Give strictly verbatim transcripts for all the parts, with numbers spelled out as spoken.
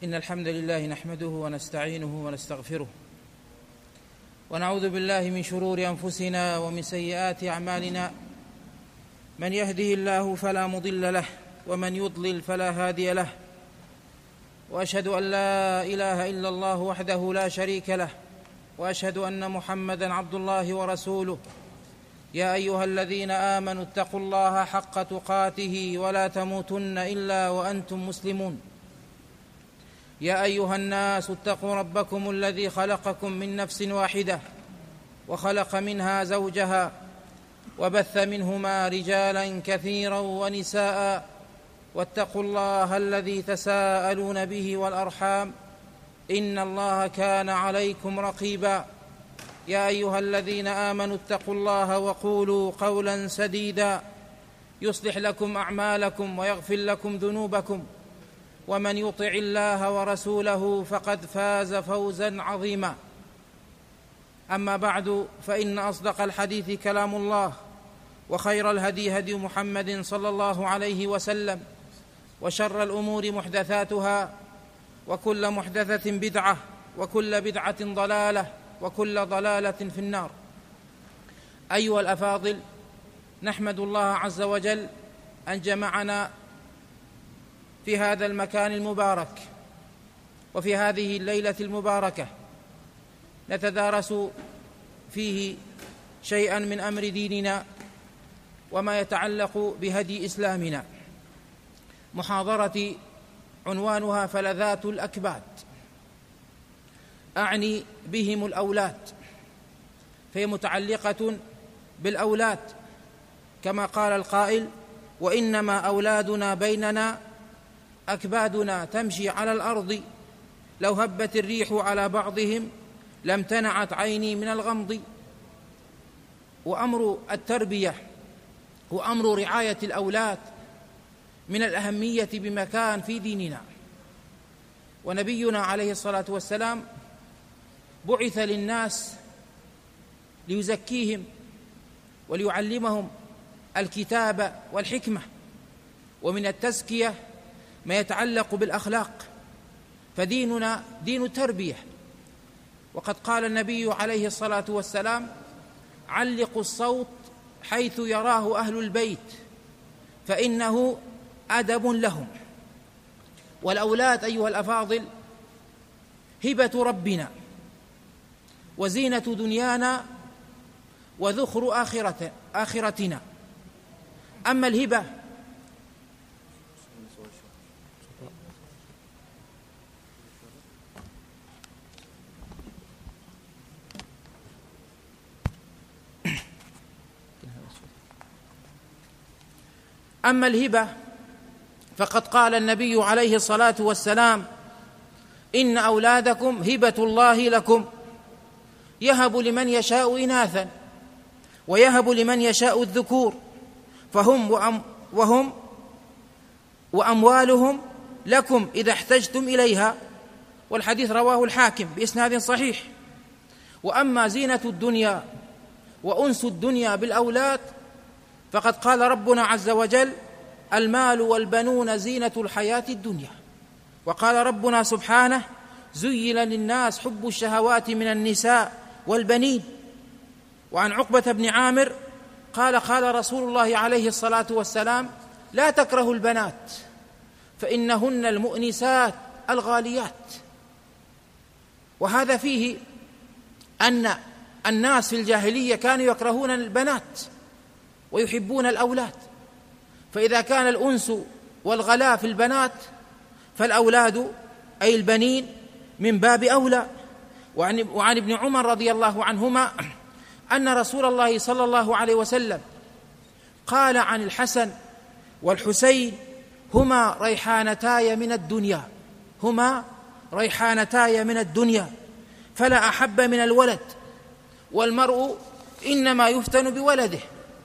إن الحمد لله نحمده ونستعينه ونستغفره ونعوذ بالله من شرور أنفسنا ومن سيئات أعمالنا. من يهده الله فلا مضل له ومن يضلل فلا هادي له، وأشهد أن لا إله إلا الله وحده لا شريك له، وأشهد أن محمدًا عبد الله ورسوله. يا أيها الذين آمنوا اتقوا الله حق تقاته ولا تموتن إلا وأنتم مسلمون. يا أيها الناس اتقوا ربكم الذي خلقكم من نفس واحدة وخلق منها زوجها وبث منهما رجالا كثيرا ونساء، واتقوا الله الذي تساءلون به والأرحام إن الله كان عليكم رقيبا. يا أيها الذين آمنوا اتقوا الله وقولوا قولا سديدا يصلح لكم أعمالكم ويغفر لكم ذنوبكم، ومن يطع الله ورسوله فقد فاز فوزا عظيما. أما بعد، فإن أصدق الحديث كلام الله، وخير الهدي هدي محمد صلى الله عليه وسلم، وشر الأمور محدثاتها، وكل محدثة بدعة، وكل بدعة ضلالة، وكل ضلالة في النار. أيها الأفاضل، نحمد الله عز وجل أن جمعنا في هذا المكان المبارك وفي هذه الليلة المباركة نتدارس فيه شيئا من أمر ديننا وما يتعلق بهدي إسلامنا. محاضرتي عنوانها فلذات الأكباد، أعني بهم الأولاد، فهي متعلقة بالأولاد، كما قال القائل: وإنما أولادنا بيننا أكبادنا تمشي على الأرض، لو هبت الريح على بعضهم لم تنعت عيني من الغمض. وأمر التربية وأمر رعاية الأولاد من الأهمية بمكان في ديننا. ونبينا عليه الصلاة والسلام بعث للناس ليزكيهم وليعلمهم الكتاب والحكمة، ومن التزكية ما يتعلق بالأخلاق، فديننا دين التربية. وقد قال النبي عليه الصلاة والسلام: علقوا الصوت حيث يراه أهل البيت فإنه أدب لهم. والأولاد أيها الأفاضل هبة ربنا وزينة دنيانا وذخر آخرة آخرتنا. أما الهبة أما الهبة فقد قال النبي عليه الصلاة والسلام: إن أولادكم هبة الله لكم، يهب لمن يشاء إناثا ويهب لمن يشاء الذكور، فهم وأم وهم وأموالهم لكم إذا احتجتم إليها. والحديث رواه الحاكم بإسناد صحيح. وأما زينة الدنيا وأنس الدنيا بالأولاد فقد قال ربنا عز وجل: المال والبنون زينة الحياة الدنيا. وقال ربنا سبحانه: زين للناس حب الشهوات من النساء والبنين. وعن عقبة بن عامر قال: قال رسول الله عليه الصلاة والسلام: لا تكرهوا البنات فإنهن المؤنسات الغاليات. وهذا فيه أن الناس في الجاهلية كانوا يكرهون البنات ويحبون الأولاد، فإذا كان الأنس والغلاء في البنات فالأولاد أي البنين من باب أولى. وعن, وعن ابن عمر رضي الله عنهما أن رسول الله صلى الله عليه وسلم قال عن الحسن والحسين: هما ريحانتاي من الدنيا هما ريحانتاي من الدنيا فلا أحب من الولد، والمرء إنما يفتن بولده.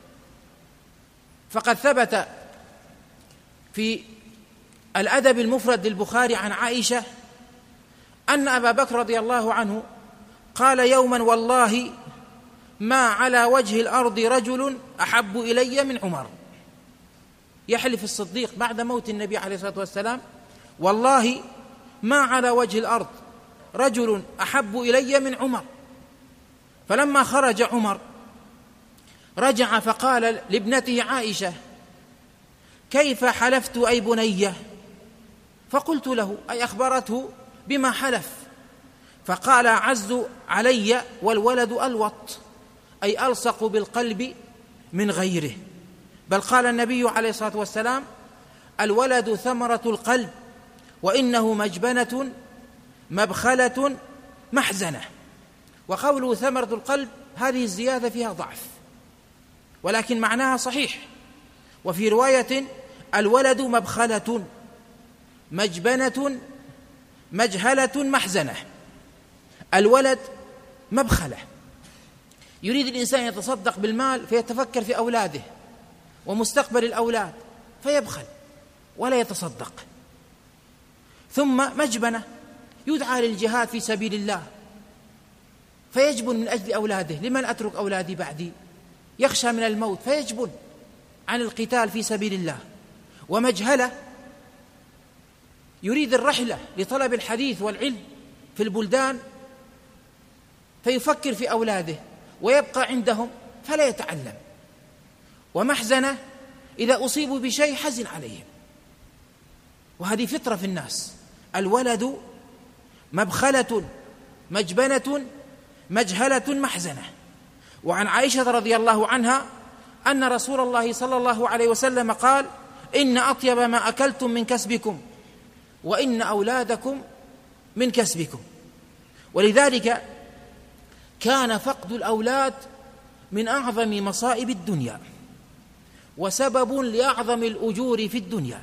فقد ثبت في الأدب المفرد للبخاري عن عائشة أن أبا بكر رضي الله عنه قال يوما: والله ما على وجه الأرض رجل أحب إلي من عمر. يحلف الصديق بعد موت النبي عليه الصلاة والسلام: والله ما على وجه الأرض رجل أحب إلي من عمر. فلما خرج عمر رجع فقال لابنته عائشة: كيف حلفت أي بنية؟ فقلت له: أي أخبرته بما حلف؟ فقال: أعز علي والولد ألوط، أي ألصق بالقلب من غيره. بل قال النبي عليه الصلاة والسلام: الولد ثمرة القلب، وإنه مجبنة مبخلة محزنة. وقوله ثمرة القلب هذه الزيادة فيها ضعف، ولكن معناها صحيح. وفي رواية: الولد مبخلة مجبنة مجهلة محزنة. الولد مبخلة، يريد الإنسان يتصدق بالمال فيتفكر في أولاده ومستقبل الأولاد فيبخل ولا يتصدق. ثم مجبنة، يدعى للجهاد في سبيل الله فيجبن من أجل أولاده: لمن أترك أولادي بعدي؟ يخشى من الموت فيجبن عن القتال في سبيل الله. ومجهلة، يريد الرحلة لطلب الحديث والعلم في البلدان فيفكر في أولاده ويبقى عندهم فلا يتعلم. ومحزنة، إذا أصيبوا بشيء حزن عليهم، وهذه فطرة في الناس. الولد مبخلة مجبنة مجهلة محزنة. وعن عائشة رضي الله عنها أن رسول الله صلى الله عليه وسلم قال: إن أطيب ما أكلتم من كسبكم، وإن أولادكم من كسبكم. ولذلك كان فقد الأولاد من أعظم مصائب الدنيا وسبب لأعظم الأجور في الدنيا،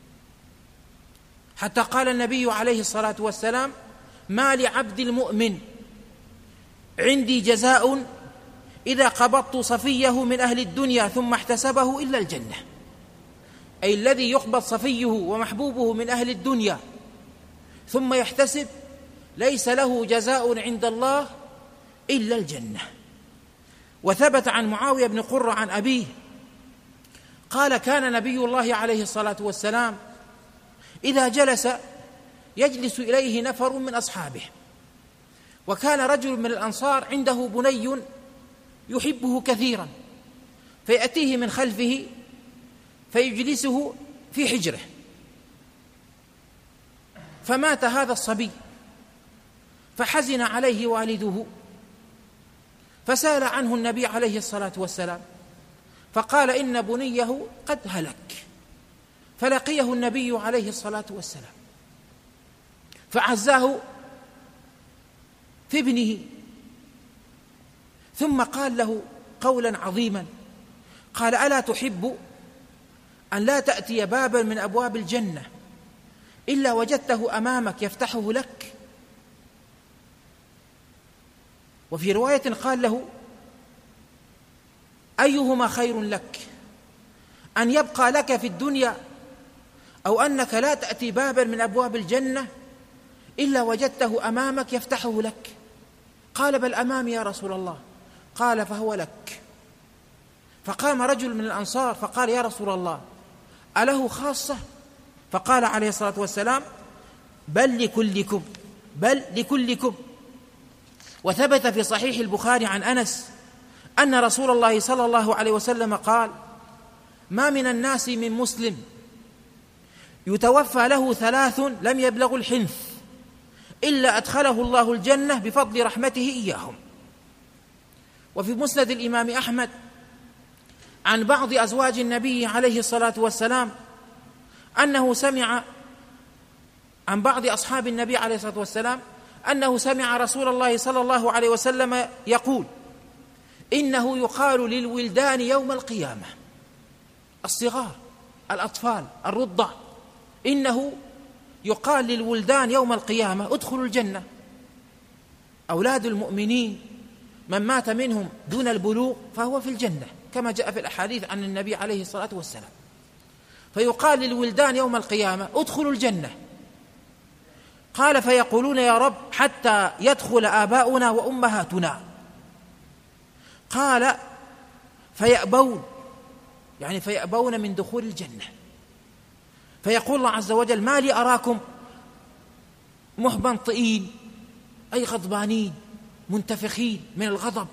حتى قال النبي عليه الصلاة والسلام: ما لعبد المؤمن عندي جزاء إذا قبضت صفيه من أهل الدنيا ثم احتسبه إلا الجنة. أي الذي يقبض صفيه ومحبوبه من أهل الدنيا ثم يحتسب ليس له جزاء عند الله إلا الجنة. وثبت عن معاوية بن قرة عن أبيه قال: كان نبي الله عليه الصلاة والسلام إذا جلس يجلس إليه نفر من أصحابه، وكان رجل من الأنصار عنده بني يحبه كثيرا، فيأتيه من خلفه فيجلسه في حجره. فمات هذا الصبي فحزن عليه والده، فسأل عنه النبي عليه الصلاة والسلام فقال: إن بنيه قد هلك. فلقيه النبي عليه الصلاة والسلام فعزاه في ابنه، ثم قال له قولا عظيما، قال: ألا تحب أن لا تأتي بابا من أبواب الجنة إلا وجدته أمامك يفتحه لك؟ وفي رواية قال له: أيهما خير لك، أن يبقى لك في الدنيا أو أنك لا تأتي بابا من أبواب الجنة إلا وجدته أمامك يفتحه لك؟ قال: بل أمامي يا رسول الله. قال: فهو لك. فقام رجل من الأنصار فقال: يا رسول الله، أله خاصة؟ فقال عليه الصلاة والسلام: بل لكلكم، بل لكلكم. وثبت في صحيح البخاري عن أنس أن رسول الله صلى الله عليه وسلم قال: ما من الناس من مسلم يتوفى له ثلاث لم يبلغوا الحنث إلا أدخله الله الجنة بفضل رحمته إياهم. وفي مسند الإمام أحمد عن بعض أزواج النبي عليه الصلاة والسلام أنه سمع عن بعض أصحاب النبي عليه الصلاة والسلام أنه سمع رسول الله صلى الله عليه وسلم يقول: إنه يقال للولدان يوم القيامة، الصغار الأطفال الرضع، إنه يقال للولدان يوم القيامة: ادخلوا الجنة. أولاد المؤمنين من مات منهم دون البلوغ فهو في الجنة، كما جاء في الأحاديث عن النبي عليه الصلاة والسلام. فيقال للولدان يوم القيامة: ادخلوا الجنة. قال: فيقولون: يا رب، حتى يدخل آباؤنا وأمهاتنا. قال: فيأبون، يعني فيأبون من دخول الجنة. فيقول الله عز وجل: ما لي أراكم محبنطئين أي غضبانين منتفخين من الغضب.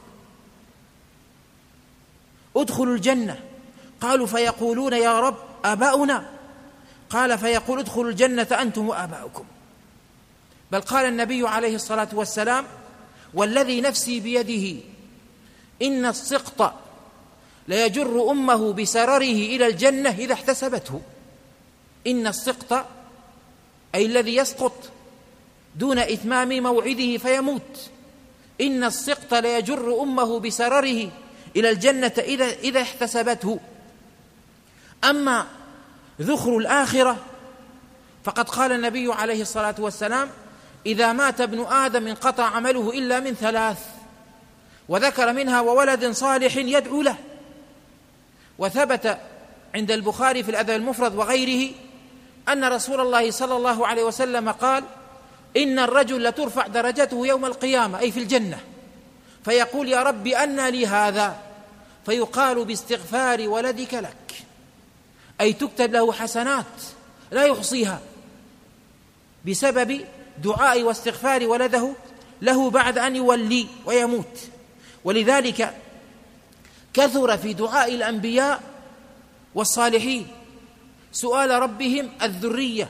ادخلوا الجنة، قالوا فيقولون يا رب آباؤنا، قال فيقول ادخلوا الجنة أنتم وآباؤكم. بل قال النبي عليه الصلاة والسلام والذي نفسي بيده إن السقط ليجر أمه بسرره إلى الجنة إذا احتسبته. إن السقط أي الذي يسقط دون إتمام موعده فيموت. إن السقط ليجر أمه بسرره إلى الجنة إذا, إذا احتسبته. أما ذخر الآخرة فقد قال النبي عليه الصلاة والسلام إذا مات ابن آدم انقطع عمله إلا من ثلاث، وذكر منها وولد صالح يدعو له. وثبت عند البخاري في الأدب المفرد وغيره أن رسول الله صلى الله عليه وسلم قال إن الرجل لترفع درجته يوم القيامة أي في الجنة فيقول يا رب أنى لي هذا، فيقال باستغفار ولدك لك، أي تكتب له حسنات لا يحصيها بسبب دعاء واستغفار ولده له بعد أن يولي ويموت. ولذلك كثر في دعاء الأنبياء والصالحين سؤال ربهم الذرية،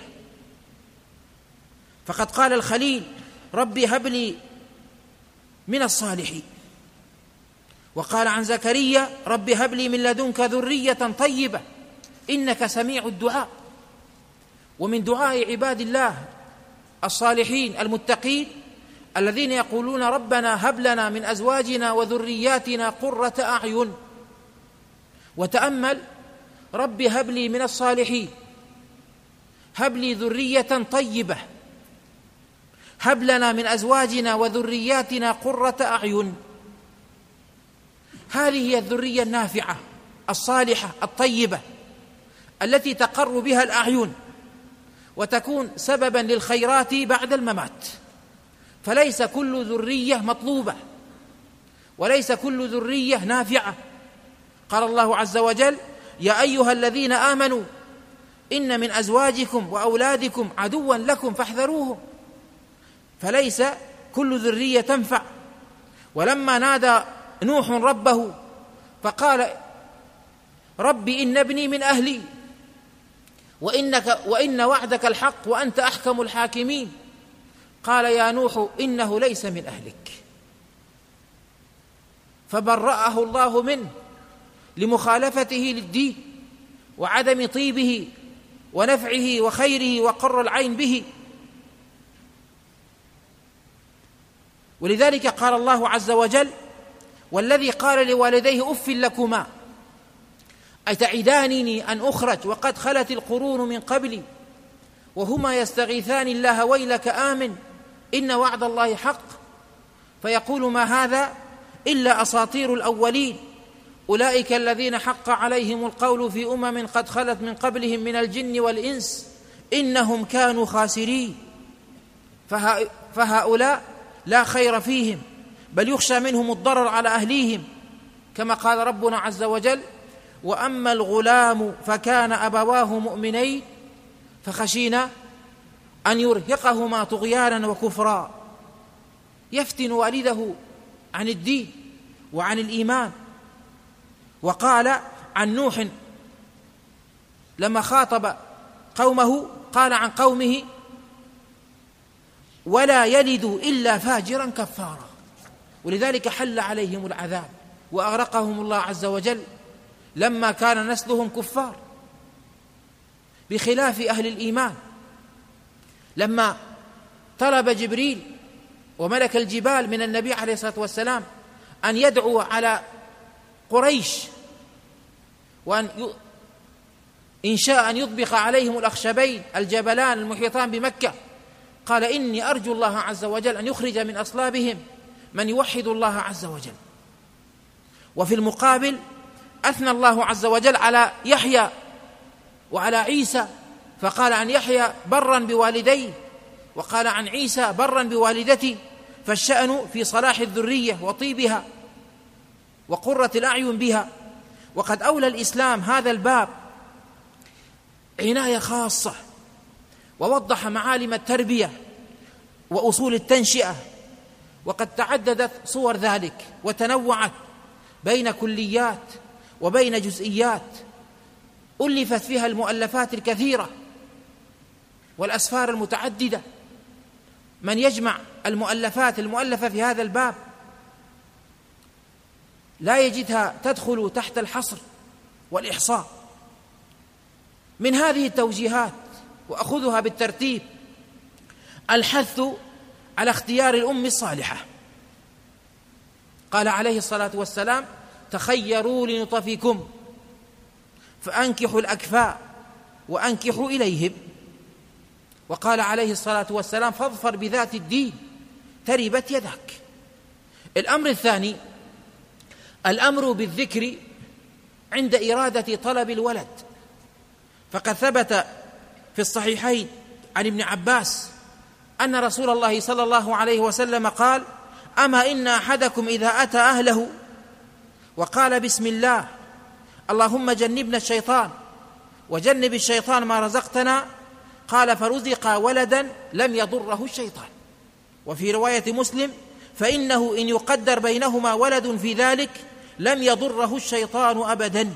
فقد قال الخليل ربي هب لي من الصالحين، وقال عن زكريا ربي هب لي من لدنك ذرية طيبة إنك سميع الدعاء. ومن دعاء عباد الله الصالحين المتقين الذين يقولون ربنا هب لنا من أزواجنا وذرياتنا قرة أعين. وتأمل ربي هب لي من الصالحين، هب لي ذرية طيبة، هب لنا من أزواجنا وذرياتنا قرة أعين. هذه هي الذرية النافعة الصالحة الطيبة التي تقر بها الأعين وتكون سببا للخيرات بعد الممات. فليس كل ذرية مطلوبة وليس كل ذرية نافعة. قال الله عز وجل يا أيها الذين آمنوا إن من أزواجكم وأولادكم عدوا لكم فاحذروهم. فليس كل ذرية تنفع. ولما نادى نوح ربه فقال رب إن ابني من أهلي وإنك وإن وعدك الحق وأنت أحكم الحاكمين، قال يا نوح إنه ليس من أهلك، فبرأه الله منه لمخالفته للدين وعدم طيبه ونفعه وخيره وقر العين به. ولذلك قال الله عز وجل والذي قال لوالديه أف لكما أتعدانني أن أخرج وقد خلت القرون من قبلي وهما يستغيثان الله ويلك آمن إن وعد الله حق، فيقول ما هذا إلا أساطير الأولين أولئك الذين حق عليهم القول في أمم قد خلت من قبلهم من الجن والإنس إنهم كانوا خاسرين. فهؤلاء لا خير فيهم بل يخشى منهم الضرر على أهليهم، كما قال ربنا عز وجل وأما الغلام فكان أبواه مؤمنين فخشينا أن يرهقهما طغيانا وكفرا. يفتن والده عن الدين وعن الإيمان. وقال عن نوح لما خاطب قومه قال عن قومه ولا يلد إلا فاجرا كفارا. ولذلك حل عليهم العذاب وأغرقهم الله عز وجل لما كان نسلهم كفار، بخلاف أهل الإيمان. لما طلب جبريل وملك الجبال من النبي عليه الصلاة والسلام أن يدعو على قريش وأن إن شاء أن يطبق عليهم الأخشبين الجبلان المحيطان بمكة، قال إني أرجو الله عز وجل أن يخرج من أصلابهم من يوحد الله عز وجل. وفي المقابل أثنى الله عز وجل على يحيى وعلى عيسى، فقال عن يحيى برا بوالديه وقال عن عيسى برا بوالدتي. فالشأن في صلاح الذرية وطيبها وقرة الأعين بها. وقد أولى الإسلام هذا الباب عناية خاصة ووضح معالم التربية وأصول التنشئة، وقد تعددت صور ذلك وتنوعت بين كليات وبين جزئيات، ألفت فيها المؤلفات الكثيرة والأسفار المتعددة. من يجمع المؤلفات المؤلفة في هذا الباب لا يجدها تدخل تحت الحصر والإحصاء. من هذه التوجيهات، وأخذها بالترتيب، الحث على اختيار الأم الصالحة. قال عليه الصلاة والسلام: تخيروا لنطفكم فأنكحوا الأكفاء وأنكحوا إليهم. وقال عليه الصلاة والسلام: فاظفر بذات الدين تربت يدك. الأمر الثاني الأمر بالذكر عند إرادة طلب الولد، فقد ثبت في الصحيحين عن ابن عباس أن رسول الله صلى الله عليه وسلم قال: أما إن أحدكم إذا أتى أهله وقال بسم الله اللهم جنبنا الشيطان وجنب الشيطان ما رزقتنا، قال فرزق ولدا لم يضره الشيطان. وفي رواية مسلم: فإنه إن يقدر بينهما ولد في ذلك لم يضره الشيطان أبدا.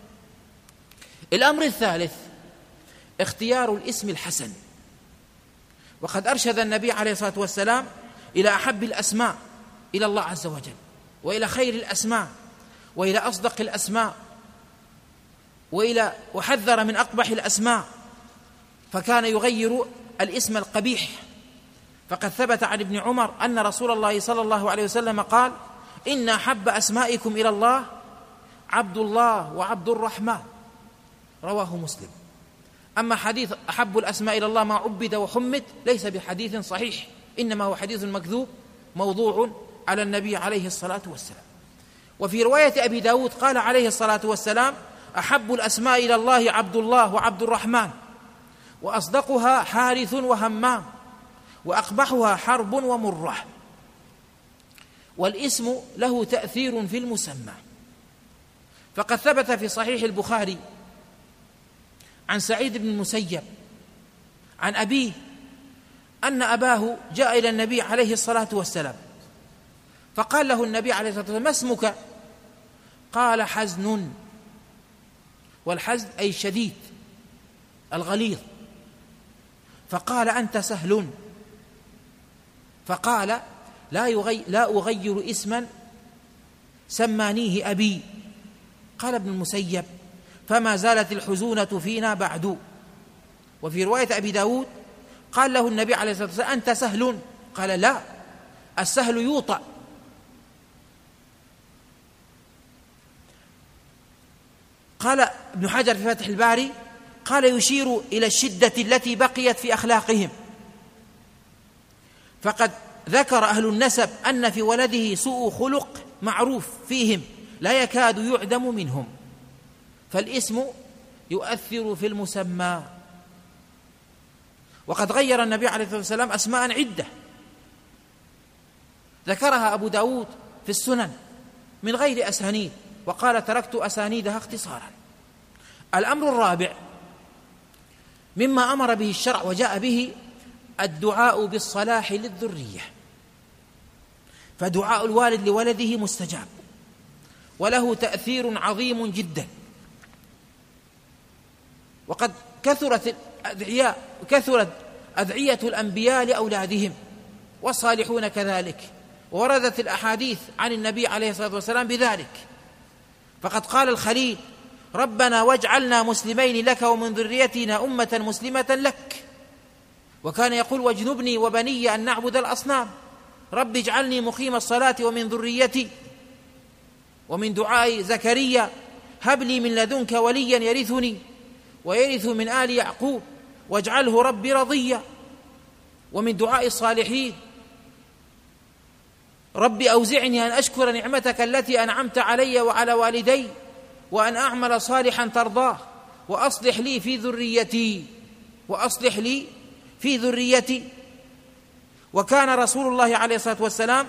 الأمر الثالث اختيار الاسم الحسن، وقد أرشد النبي عليه الصلاة والسلام إلى أحب الأسماء إلى الله عز وجل، وإلى خير الأسماء، وإلى أصدق الأسماء، وإلى وحذر من أقبح الأسماء، فكان يغير الاسم القبيح. فقد ثبت عن ابن عمر أن رسول الله صلى الله عليه وسلم قال: إن أحب أسمائكم إلى الله عبد الله وعبد الرحمن، رواه مسلم. أما حديث أحب الأسماء إلى الله ما عبد وحمد ليس بحديث صحيح، إنما هو حديث مكذوب موضوع على النبي عليه الصلاة والسلام. وفي رواية أبي داود قال عليه الصلاة والسلام: أحب الأسماء إلى الله عبد الله وعبد الرحمن، وأصدقها حارث وهمام، وأقبحها حرب ومرة. والاسم له تأثير في المسمى، فقد ثبت في صحيح البخاري عن سعيد بن المسيب عن أبيه أن أباه جاء إلى النبي عليه الصلاة والسلام فقال له النبي عليه الصلاة والسلام: ما اسمك؟ قال: حزن. والحزن أي شديد الغليظ. فقال: أنت سهل. فقال: لا, يغي لا أغير اسما سمانيه أبي. قال ابن المسيب: فما زالت الحزونة فينا بعد. وفي رواية أبي داود قال له النبي عليه الصلاة والسلام: أنت سهل. قال: لا، السهل يوطأ. قال ابن حجر في فتح الباري قال: يشير إلى الشدة التي بقيت في أخلاقهم، فقد ذكر أهل النسب أن في ولده سوء خلق معروف فيهم لا يكاد يعدم منهم. فالاسم يؤثر في المسمى. وقد غير النبي عليه الصلاة والسلام أسماء عدة ذكرها أبو داود في السنن من غير أسانيد، وقال: تركت أسانيدها اختصارا. الأمر الرابع مما أمر به الشرع وجاء به الدعاء بالصلاح للذرية، فدعاء الوالد لولده مستجاب وله تأثير عظيم جدا. وقد كثرت الأدعياء كثرت أدعية الأنبياء لأولادهم والصالحون كذلك، ووردت الأحاديث عن النبي عليه الصلاة والسلام بذلك. فقد قال الخليل: ربنا واجعلنا مسلمين لك ومن ذريتنا أمة مسلمة لك. وكان يقول: واجنبني وبني أن نعبد الأصنام، رب اجعلني مقيم الصلاة ومن ذريتي. ومن دعاء زكريا: هب لي من لدنك وليا يرثني ويرث من آل يعقوب واجعله ربي رضيا. ومن دعاء الصالحين: رب أوزعني أن أشكر نعمتك التي أنعمت علي وعلى والدي وأن أعمل صالحا ترضاه وأصلح لي في ذريتي وأصلح لي في ذريتي. وكان رسول الله عليه الصلاة والسلام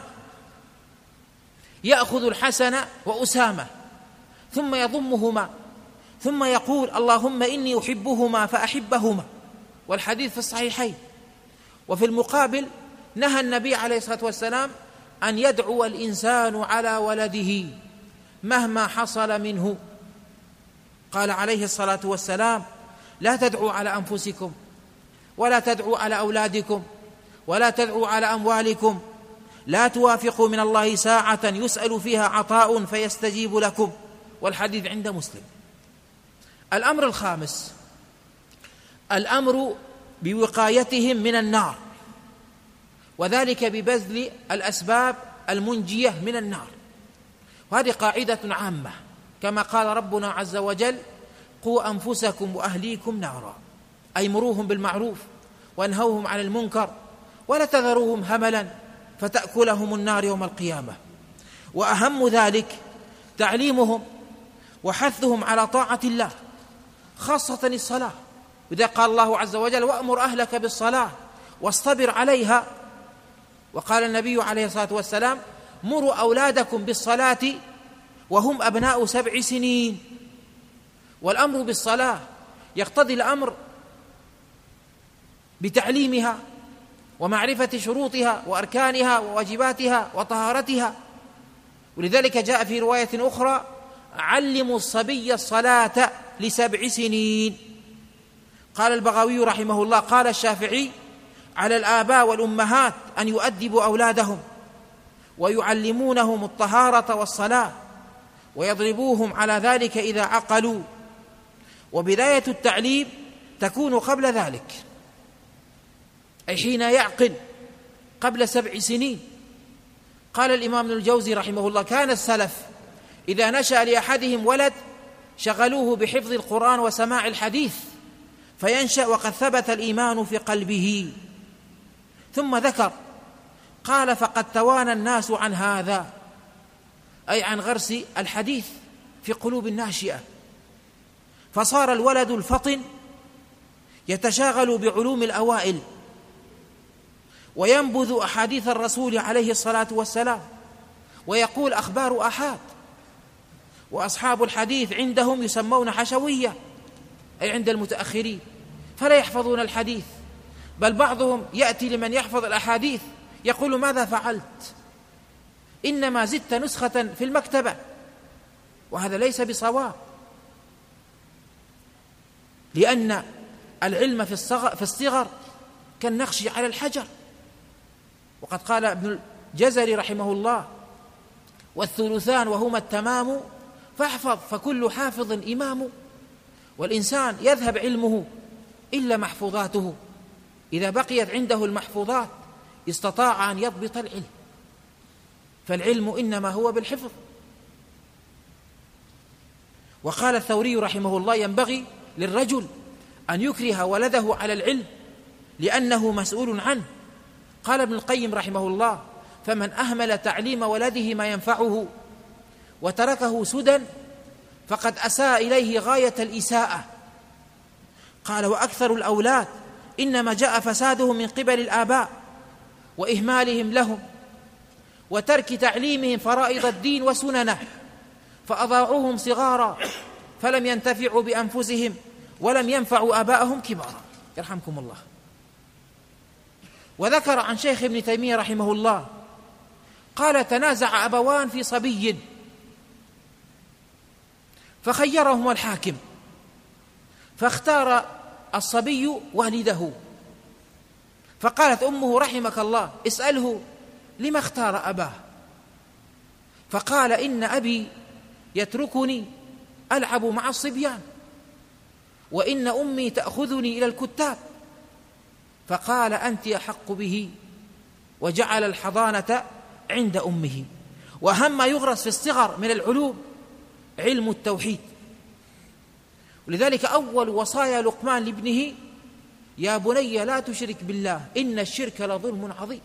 يأخذ الحسن وأسامة ثم يضمهما ثم يقول: اللهم إني أحبهما فأحبهما، والحديث في الصحيحين. وفي المقابل نهى النبي عليه الصلاة والسلام أن يدعو الإنسان على ولده مهما حصل منه. قال عليه الصلاة والسلام: لا تدعوا على أنفسكم، ولا تدعوا على أولادكم، ولا تدعوا على أموالكم، لا توافقوا من الله ساعة يسأل فيها عطاء فيستجيب لكم. والحديث عند مسلم. الأمر الخامس الأمر بوقايتهم من النار، وذلك ببذل الأسباب المنجية من النار. وهذه قاعدة عامة، كما قال ربنا عز وجل: قوا أنفسكم وأهليكم نارا، أي مروهم بالمعروف وانهوهم عن المنكر، ولا تذروهم هملا فتأكلهم النار يوم القيامة. وأهم ذلك تعليمهم وحثهم على طاعة الله، خاصة الصلاة. وإذا قال الله عز وجل: وأمر أهلك بالصلاة واصطبر عليها. وقال النبي عليه الصلاة والسلام: مروا أولادكم بالصلاة وهم أبناء سبع سنين. والأمر بالصلاة يقتضي الأمر بتعليمها ومعرفة شروطها وأركانها وواجباتها وطهارتها. ولذلك جاء في رواية أخرى: علموا الصبي الصلاة لسبع سنين. قال البغوي رحمه الله: قال الشافعي: على الآباء والأمهات أن يؤدبوا أولادهم ويعلمونهم الطهارة والصلاة، ويضربوهم على ذلك إذا عقلوا. وبداية التعليم تكون قبل ذلك، أي حين يعقل قبل سبع سنين. قال الإمام ابن الجوزي رحمه الله: كان السلف إذا نشأ لأحدهم ولد شغلوه بحفظ القرآن وسماع الحديث فينشأ وقد ثبت الإيمان في قلبه. ثم ذكر قال: فقد توانى الناس عن هذا، أي عن غرس الحديث في قلوب الناشئة، فصار الولد الفطن يتشاغل بعلوم الأوائل وينبذ أحاديث الرسول عليه الصلاة والسلام ويقول أخبار آحاد. وأصحاب الحديث عندهم يسمون حشوية، أي عند المتأخرين، فلا يحفظون الحديث، بل بعضهم يأتي لمن يحفظ الأحاديث يقول: ماذا فعلت؟ إنما زدت نسخة في المكتبة. وهذا ليس بصواب، لأن العلم في الصغر, في الصغر كالنقش على الحجر. وقد قال ابن الجزري رحمه الله: والثلثان وهما التمام فاحفظ فكل حافظ إمام. والإنسان يذهب علمه إلا محفوظاته، إذا بقيت عنده المحفوظات استطاع أن يضبط العلم، فالعلم إنما هو بالحفظ. وقال الثوري رحمه الله: ينبغي للرجل أن يكره ولده على العلم لأنه مسؤول عنه. قال ابن القيم رحمه الله: فمن أهمل تعليم ولده ما ينفعه وتركه سدى فقد أساء إليه غاية الإساءة. قال: وأكثر الأولاد إنما جاء فسادهم من قبل الآباء وإهمالهم لهم وترك تعليمهم فرائض الدين وسننه، فأضاعوهم صغارا فلم ينتفعوا بأنفسهم ولم ينفعوا آباءهم كبارا. يرحمكم الله. وذكر عن شيخ ابن تيمية رحمه الله قال: تنازع أبوان في صبي فخيرهما الحاكم، فاختار الصبي والده، فقالت أمه: رحمك الله، اسأله لما اختار أباه؟ فقال: إن أبي يتركني ألعب مع الصبيان، وإن أمي تأخذني إلى الكتاب. فقال: أنت أحق به، وجعل الحضانة عند أمه. وأهم ما يغرس في الصغر من العلوم علم التوحيد. ولذلك أول وصايا لقمان لابنه: يا بني لا تشرك بالله إن الشرك لظلم عظيم.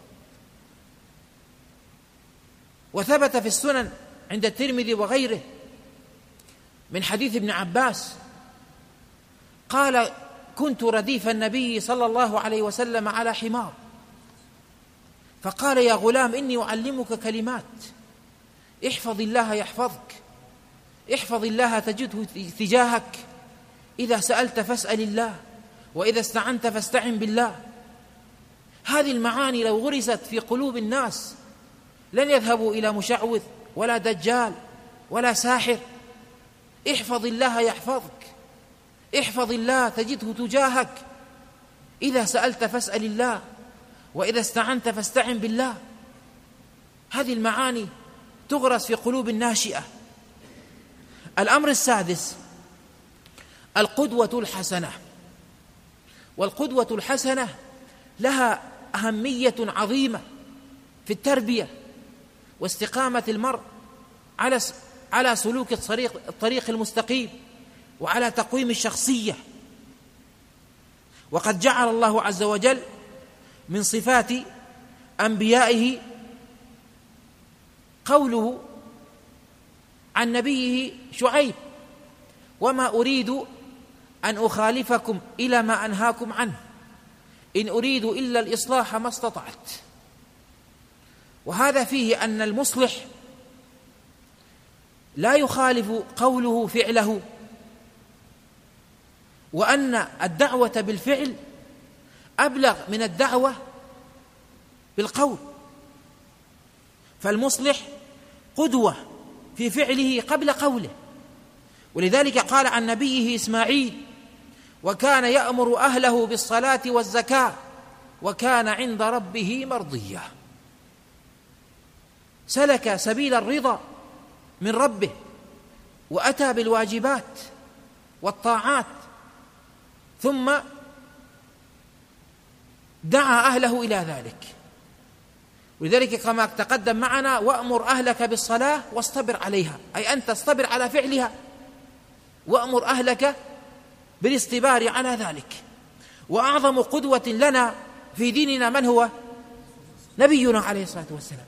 وثبت في السنن عند الترمذي وغيره من حديث ابن عباس قال: كنت رديف النبي صلى الله عليه وسلم على حمار، فقال: يا غلام إني أعلمك كلمات، احفظ الله يحفظك، احفظ الله تجده تجاهك، إذا سألت فاسأل الله، وإذا استعنت فاستعن بالله. هذه المعاني لو غرست في قلوب الناس لن يذهبوا إلى مشعوذ ولا دجال ولا ساحر. احفظ الله يحفظك، احفظ الله تجده تجاهك، إذا سألت فاسأل الله، وإذا استعنت فاستعن بالله. هذه المعاني تغرس في قلوب الناشئة. الأمر السادس القدوة الحسنة. والقدوة الحسنة لها أهمية عظيمة في التربية واستقامة المرء على على سلوك الطريق الطريق المستقيم وعلى تقويم الشخصية. وقد جعل الله عز وجل من صفات أنبيائه قوله عن نبيه شعيب: وما أريد أن أخالفكم إلى ما أنهاكم عنه إن أريد إلا الإصلاح ما استطعت. وهذا فيه أن المصلح لا يخالف قوله فعله، وأن الدعوة بالفعل أبلغ من الدعوة بالقول. فالمصلح قدوة في فعله قبل قوله. ولذلك قال عن نبيه إسماعيل: وكان يأمر أهله بالصلاة والزكاة وكان عند ربه مرضيا. سلك سبيل الرضا من ربه وأتى بالواجبات والطاعات، ثم دعا أهله إلى ذلك. ولذلك كما تقدم معنا: وأمر أهلك بالصلاة واصطبر عليها، أي أنت اصطبر على فعلها، وأمر أهلك بالاصطبار على ذلك. وأعظم قدوة لنا في ديننا من هو؟ نبينا عليه الصلاة والسلام.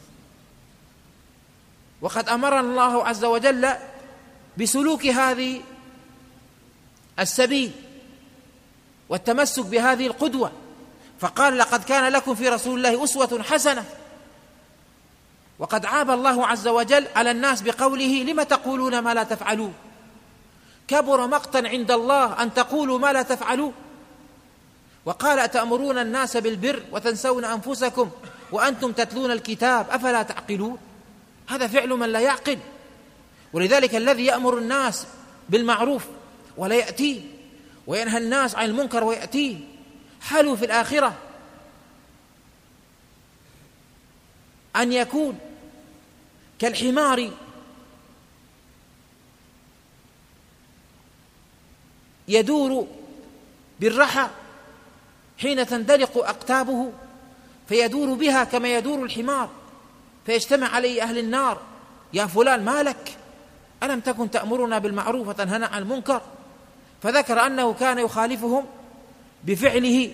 وقد أمرنا الله عز وجل بسلوك هذه السبيل والتمسك بهذه القدوة، فقال: لقد كان لكم في رسول الله أسوة حسنة. وقد عاب الله عز وجل على الناس بقوله: لم تقولون ما لا تفعلون، كبر مقتا عند الله أن تقولوا ما لا تفعلون. وقال: أتأمرون الناس بالبر وتنسون أنفسكم وأنتم تتلون الكتاب أفلا تعقلون. هذا فعل من لا يعقل. ولذلك الذي يأمر الناس بالمعروف ولا يأتيه، وينهى الناس عن المنكر ويأتيه، حاله في الآخرة أن يكون كالحمار يدور بالرحى حين تندلق أقتابه، فيدور بها كما يدور الحمار، فيجتمع عليه أهل النار: يا فلان ما لك؟ ألم تكن تأمرنا بالمعروف وتنهنا عن المنكر؟ فذكر أنه كان يخالفهم بفعله.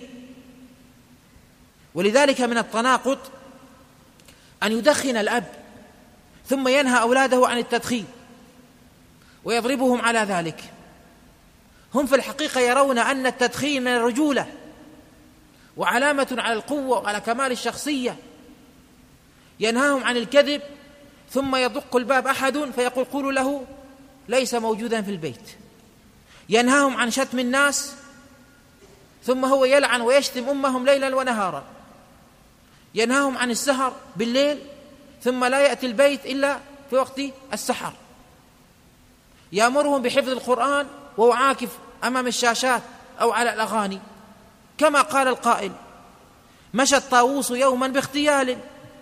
ولذلك من التناقض أن يدخن الأب ثم ينهى أولاده عن التدخين ويضربهم على ذلك. هم في الحقيقة يرون أن التدخين من الرجولة وعلامة على القوة وعلى كمال الشخصية. ينهاهم عن الكذب ثم يدق الباب أحد فيقول: قولوا له ليس موجودا في البيت. ينهاهم عن شتم الناس ثم هو يلعن ويشتم أمهم ليلا ونهارا. ينهاهم عن السهر بالليل ثم لا يأتي البيت إلا في وقت السحر. يأمرهم بحفظ القرآن وهو عاكف أمام الشاشات أو على الأغاني، كما قال القائل: مشى الطاووس يوما باغتيال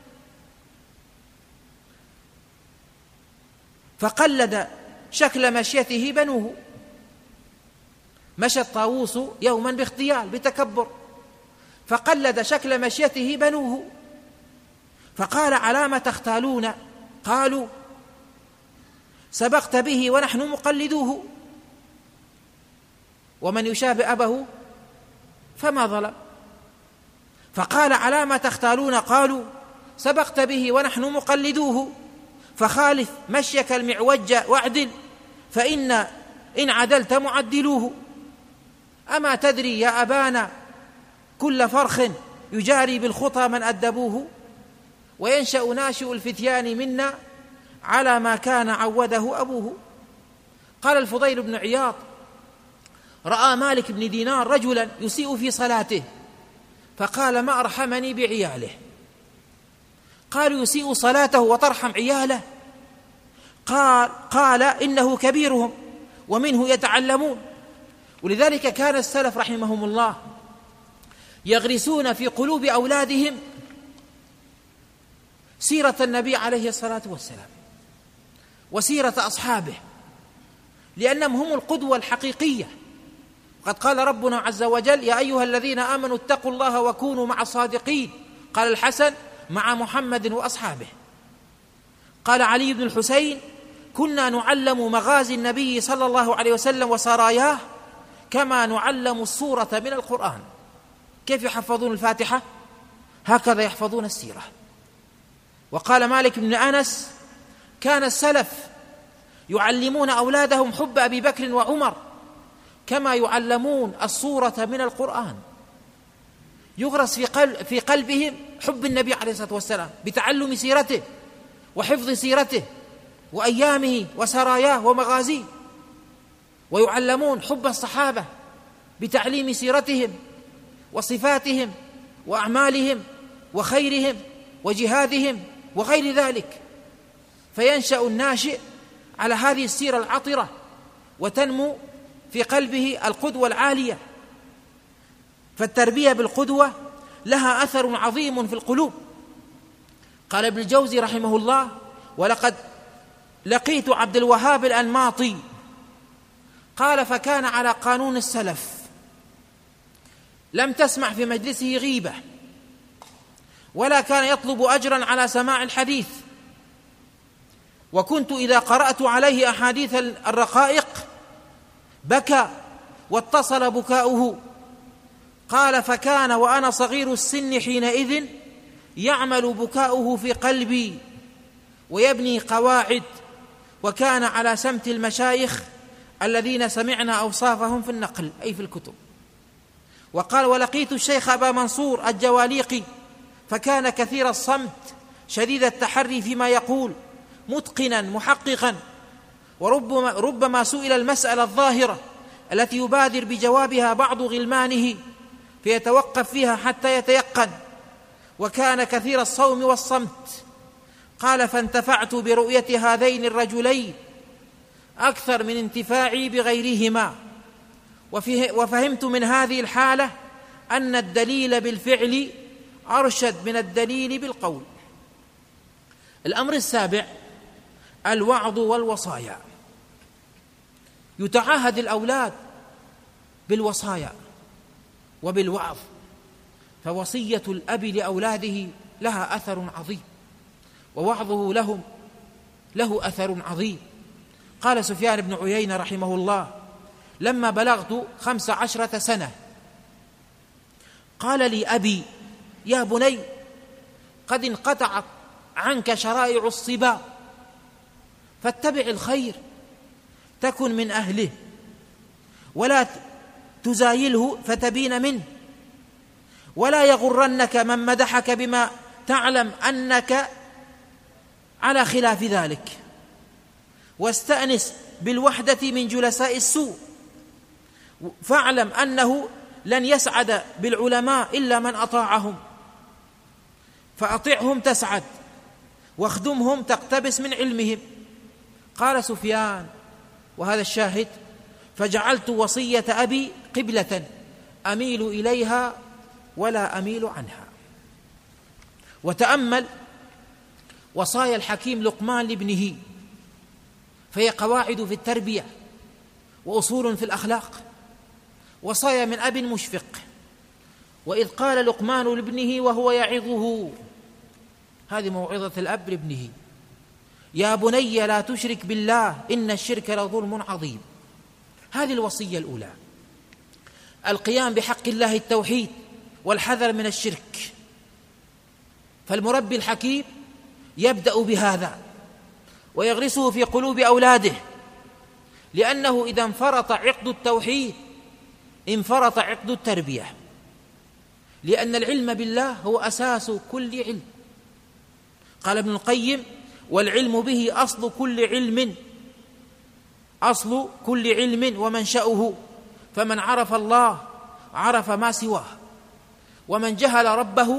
فقلد شكل مشيته بنوه. مشى الطاووس يوما باغتيال، بتكبر، فقلد شكل مشيته بنوه. فقال: على ما تختالون؟ قالوا: سبقت به ونحن مقلدوه، ومن يشابه أبه فما ظلم. فقال: على ما تختالون؟ قالوا: سبقت به ونحن مقلدوه، فخالف مشيك المعوج واعدل، فإن إن عدلت معدلوه. أما تدري يا أبانا كل فرخ يجاري بالخطى من أدبوه، وينشأ ناشئ الفتيان منا على ما كان عوده أبوه. قال الفضيل بن عياض: رأى مالك بن دينار رجلا يسيء في صلاته، فقال: ما أرحمني بعياله. قالوا: يسيء صلاته وترحم عياله؟ قال قال إنه كبيرهم ومنه يتعلمون. ولذلك كان السلف رحمهم الله يغرسون في قلوب أولادهم سيرة النبي عليه الصلاة والسلام وسيرة أصحابه، لأنهم هم القدوة الحقيقية. وقد قال ربنا عز وجل: يا أيها الذين آمنوا اتقوا الله وكونوا مع الصادقين. قال الحسن: مع محمد وأصحابه. قال علي بن الحسين: كنا نعلم مغازي النبي صلى الله عليه وسلم وسراياه كما نعلم السورة من القرآن. كيف يحفظون الفاتحة؟ هكذا يحفظون السيرة. وقال مالك بن أنس: كان السلف يعلمون أولادهم حب أبي بكر وعمر كما يعلمون السورة من القرآن. يغرس في قلب في قلبهم حب النبي عليه الصلاة والسلام بتعلم سيرته وحفظ سيرته وأيامه وسراياه ومغازيه، ويعلمون حب الصحابة بتعليم سيرتهم وصفاتهم وأعمالهم وخيرهم وجهادهم وغير ذلك، فينشأ الناشئ على هذه السيرة العطرة وتنمو في قلبه القدوة العالية. فالتربية بالقدوة لها أثر عظيم في القلوب. قال ابن الجوزي رحمه الله: ولقد لقيت عبد الوهاب الأنماطي قال: فكان على قانون السلف، لم تسمع في مجلسه غيبة ولا كان يطلب أجرا على سماع الحديث، وكنت إذا قرأت عليه أحاديث الرقائق بكى واتصل بكاؤه. قال: فكان وأنا صغير السن حينئذ يعمل بكاؤه في قلبي ويبني قواعد، وكان على سمت المشايخ الذين سمعنا أوصافهم في النقل أي في الكتب. وقال: ولقيت الشيخ أبا منصور الجواليقي فكان كثير الصمت شديد التحري فيما يقول، متقنا محققا، وربما ربما سئل المسألة الظاهرة التي يبادر بجوابها بعض غلمانه فيتوقف فيها حتى يتيقن، وكان كثير الصوم والصمت. قال: فانتفعت برؤية هذين الرجلين أكثر من انتفاعي بغيرهما، وفهمت من هذه الحالة أن الدليل بالفعل أرشد من الدليل بالقول. الأمر السابع: الوعظ والوصايا. يتعاهد الأولاد بالوصايا وبالوعظ، فوصية الأب لأولاده لها أثر عظيم، ووعظه لهم له أثر عظيم. قال سفيان بن عيينة رحمه الله: لما بلغت خمس عشرة سنة قال لي أبي: يا بني، قد انقطعت عنك شرائع الصبا، فاتبع الخير تكن من أهله، ولا تزايله فتبين منه، ولا يغرنك من مدحك بما تعلم أنك على خلاف ذلك، واستأنس بالوحدة من جلساء السوء، فاعلم أنه لن يسعد بالعلماء إلا من أطاعهم، فأطعهم تسعد، واخدمهم تقتبس من علمهم. قال سفيان، وهذا الشاهد: فجعلت وصية أبي قبلة أميل إليها ولا أميل عنها. وتأمل وصايا الحكيم لقمان لابنه، فهي قواعد في التربية وأصول في الأخلاق، وصايا من أب مشفق. وإذ قال لقمان لابنه وهو يعظه، هذه موعظة الأب لابنه: يا بني لا تشرك بالله إن الشرك لظلم عظيم. هذه الوصية الأولى، القيام بحق الله التوحيد والحذر من الشرك. فالمربي الحكيم يبدأ بهذا ويغرسه في قلوب أولاده، لأنه إذا انفرط عقد التوحيد انفرط عقد التربية، لأن العلم بالله هو أساس كل علم. قال ابن القيم: والعلم به أصل كل علم، أصل كل علم ومنشأه، فمن عرف الله عرف ما سواه، ومن جهل ربه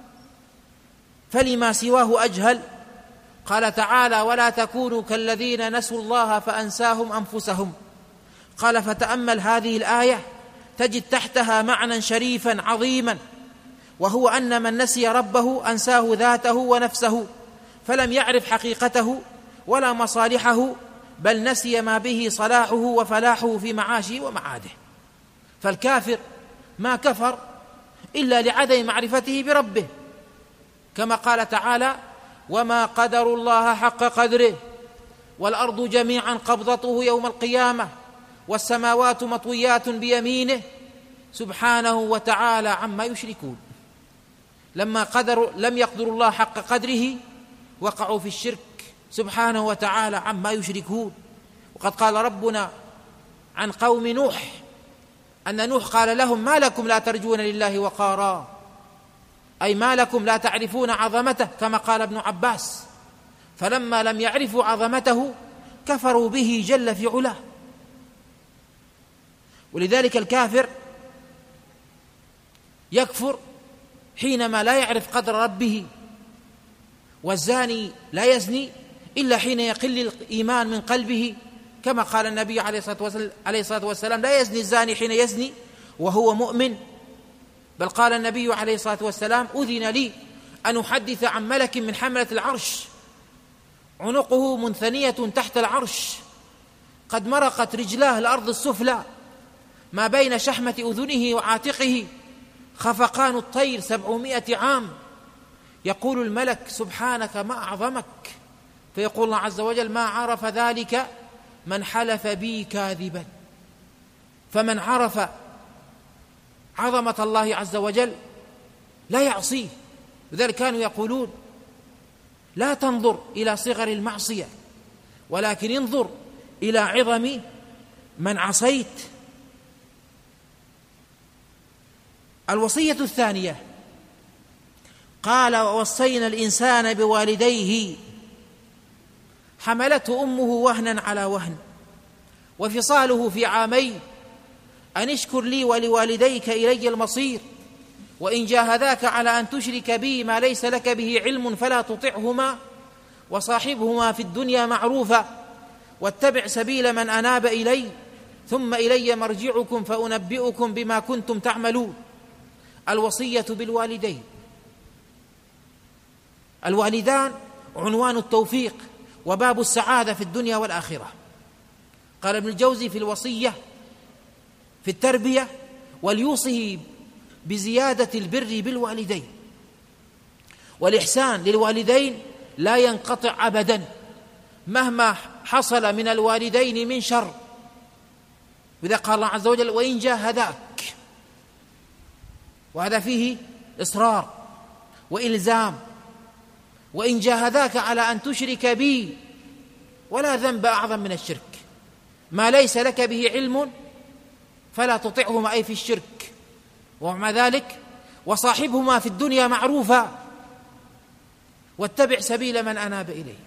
فلما سواه أجهل. قال تعالى: ولا تكونوا كالذين نسوا الله فأنساهم أنفسهم. قال: فتأمل هذه الآية تجد تحتها معنى شريفا عظيما، وهو أن من نسي ربه أنساه ذاته ونفسه، فلم يعرف حقيقته ولا مصالحه، بل نسي ما به صلاحه وفلاحه في معاشه ومعاده. فالكافر ما كفر إلا لعدم معرفته بربه، كما قال تعالى: وما قدروا الله حق قدره والأرض جميعا قبضته يوم القيامة والسماوات مطويات بيمينه سبحانه وتعالى عما يشركون. لما قدروا لم يقدروا الله حق قدره وقعوا في الشرك سبحانه وتعالى عما يشركون. وقد قال ربنا عن قوم نوح أن نوح قال لهم: ما لكم لا ترجون لله وقارا، أي ما لكم لا تعرفون عظمته، كما قال ابن عباس. فلما لم يعرفوا عظمته كفروا به جل في علاه. ولذلك الكافر يكفر حينما لا يعرف قدر ربه، والزاني لا يزني إلا حين يقل الإيمان من قلبه، كما قال النبي عليه الصلاة والسلام: لا يزني الزاني حين يزني وهو مؤمن. بل قال النبي عليه الصلاة والسلام: أذن لي أن أحدث عن ملك من حملة العرش عنقه منثنية تحت العرش، قد مرقت رجلاه الأرض السفلى، ما بين شحمة أذنه وعاتقه خفقان الطير سبعمائة عام. يقول الملك: سبحانك ما أعظمك. فيقول الله عز وجل: ما عرف ذلك من حلف بي كاذبا. فمن عرف عظمة الله عز وجل لا يعصيه. لذلك كانوا يقولون: لا تنظر إلى صغر المعصية، ولكن انظر إلى عظم من عصيت. الوصية الثانية قال: ووصينا الإنسان بوالديه حملته أمه وهنا على وهن وفصاله في عامين أن اشكر لي ولوالديك إلي المصير، وإن جاهداك على أن تشرك بي ما ليس لك به علم فلا تطعهما وصاحبهما في الدنيا معروفا واتبع سبيل من أناب إلي ثم إلي مرجعكم فأنبئكم بما كنتم تعملون. الوصية بالوالدين. الوالدان عنوان التوفيق وباب السعادة في الدنيا والآخرة. قال ابن الجوزي في الوصية في التربية: وليوصي بزيادة البر بالوالدين، والإحسان للوالدين لا ينقطع أبدا مهما حصل من الوالدين من شر. وإذا قال الله عز وجل: وإن جاهداك، وهذا فيه إصرار وإلزام. وإن جاهداك على أن تشرك بي، ولا ذنب أعظم من الشرك، ما ليس لك به علم فلا تطعهما، أي في الشرك. ومع ذلك وصاحبهما في الدنيا معروفا واتبع سبيل من أناب إليه.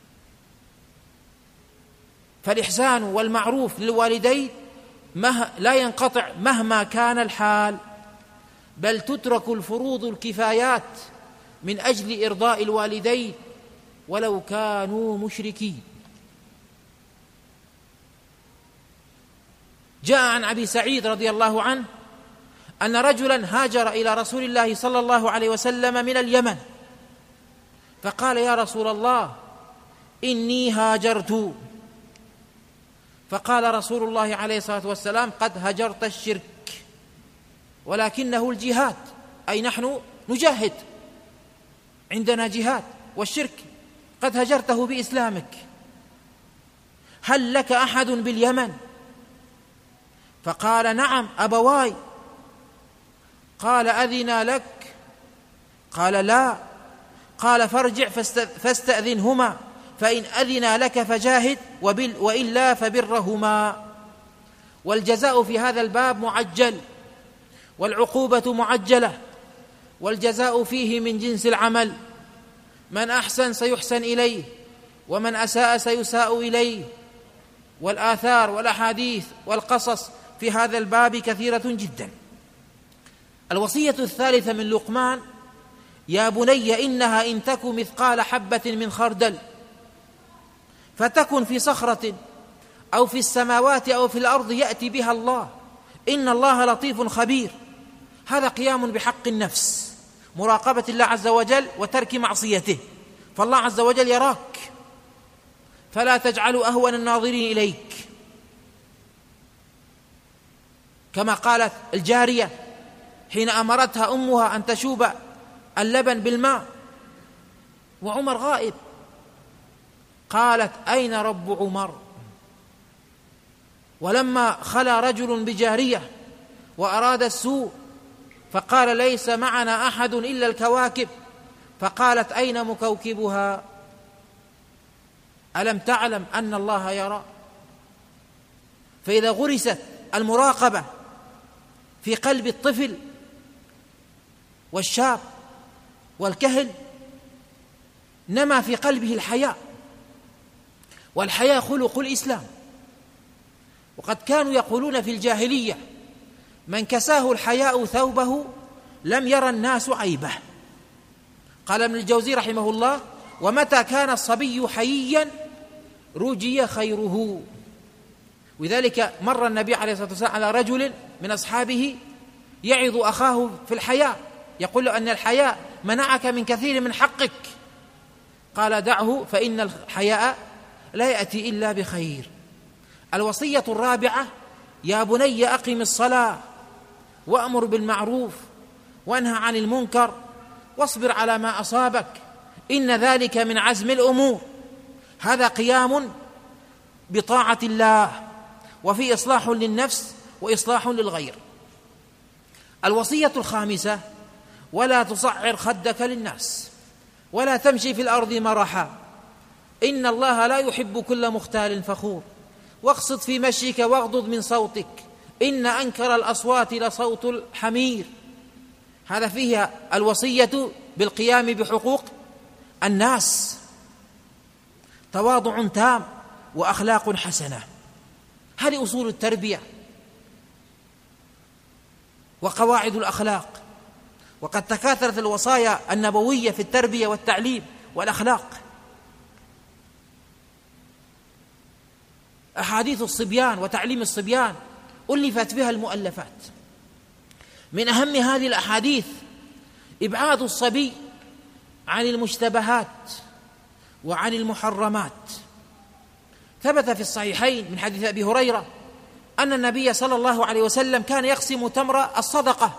فالإحسان والمعروف للوالدين لا ينقطع مهما كان الحال، بل تترك الفروض الكفايات من أجل إرضاء الوالدين ولو كانوا مشركين. جاء عن أبي سعيد رضي الله عنه أن رجلا هاجر إلى رسول الله صلى الله عليه وسلم من اليمن، فقال: يا رسول الله إني هاجرت. فقال رسول الله عليه الصلاة والسلام: قد هجرت الشرك، ولكنه الجهاد، أي نحن نجاهد، عندنا جهاد، والشرك قد هجرته بإسلامك. هل لك أحد باليمن؟ فقال: نعم، أبواي. قال: أذن لك؟ قال: لا. قال: فارجع فاستأذنهما، فإن أذن لك فجاهد، وإلا فبرهما. والجزاء في هذا الباب معجل، والعقوبة معجلة، والجزاء فيه من جنس العمل. من أحسن سيحسن إليه، ومن أساء سيساء إليه. والآثار والأحاديث والقصص في هذا الباب كثيرة جدا. الوصية الثالثة من لقمان: يا بني إنها إن تك مثقال حبة من خردل فتكن في صخرة أو في السماوات أو في الأرض يأتي بها الله إن الله لطيف خبير. هذا قيام بحق النفس، مراقبة الله عز وجل وترك معصيته، فالله عز وجل يراك، فلا تجعلوا أهون الناظرين إليك، كما قالت الجارية حين أمرتها أمها أن تشوب اللبن بالماء وعمر غائب، قالت: أين رب عمر؟ ولما خلا رجل بجارية وأراد السوء فقال: ليس معنا أحد إلا الكواكب، فقالت: أين مكوكبها؟ ألم تعلم أن الله يرى؟ فإذا غرست المراقبة في قلب الطفل والشاب والكهل نما في قلبه الحياء، والحياء خلق الإسلام. وقد كانوا يقولون في الجاهلية: من كساه الحياء ثوبه لم يرى الناس عيبه. قال ابن الجوزي رحمه الله: ومتى كان الصبي حييا رجي خيره. ولذلك مر النبي عليه الصلاة والسلام على رجل من أصحابه يعظ أخاه في الحياء، يقول له أن الحياء منعك من كثير من حقك، قال: دعه فإن الحياء لا يأتي إلا بخير. الوصية الرابعة: يا بني أقم الصلاة وأمر بالمعروف وانهى عن المنكر واصبر على ما أصابك إن ذلك من عزم الأمور. هذا قيام بطاعة الله، وفي إصلاح للنفس وإصلاح للغير. الوصية الخامسة: ولا تصعر خدك للناس ولا تمشي في الأرض مرحا إن الله لا يحب كل مختال فخور واقصد في مشيك واغضض من صوتك إن أنكر الأصوات لصوت الحمير. هذا فيها الوصية بالقيام بحقوق الناس، تواضع تام وأخلاق حسنة. هذه أصول التربية وقواعد الأخلاق. وقد تكاثرت الوصايا النبوية في التربية والتعليم والأخلاق. أحاديث الصبيان وتعليم الصبيان ألفت بها المؤلفات. من أهم هذه الأحاديث إبعاد الصبي عن المشتبهات وعن المحرمات. ثبت في الصحيحين من حديث أبي هريرة أن النبي صلى الله عليه وسلم كان يقسم تمر الصدقة،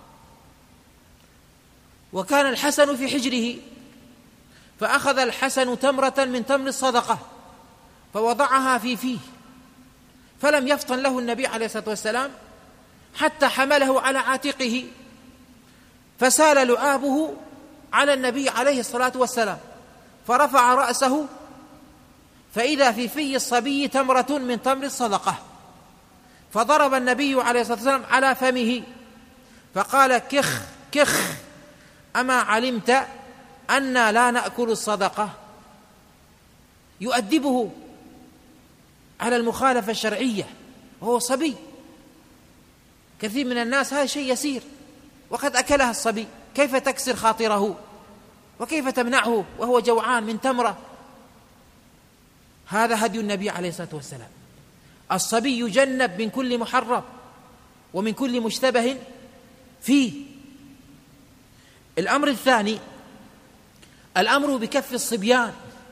وكان الحسن في حجره، فأخذ الحسن تمرة من تمر الصدقة فوضعها في فيه، فلم يفطن له النبي عليه الصلاة والسلام حتى حمله على عاتقه، فسال لعابه على النبي عليه الصلاة والسلام، فرفع رأسه فإذا في في الصبي تمرة من تمر الصدقة، فضرب النبي عليه الصلاة والسلام على فمه فقال: كخ كخ، أما علمت أننا لا نأكل الصدقة؟ يؤدبه على المخالفة الشرعية وهو صبي. كثير من الناس هذا شيء يسير وقد أكلها الصبي، كيف تكسر خاطره وكيف تمنعه وهو جوعان من تمرة؟ هذا هدي النبي عليه الصلاة والسلام. الصبي يجنب من كل محرم ومن كل مشتبه فيه. الأمر الثاني: الأمر بكف الصبيان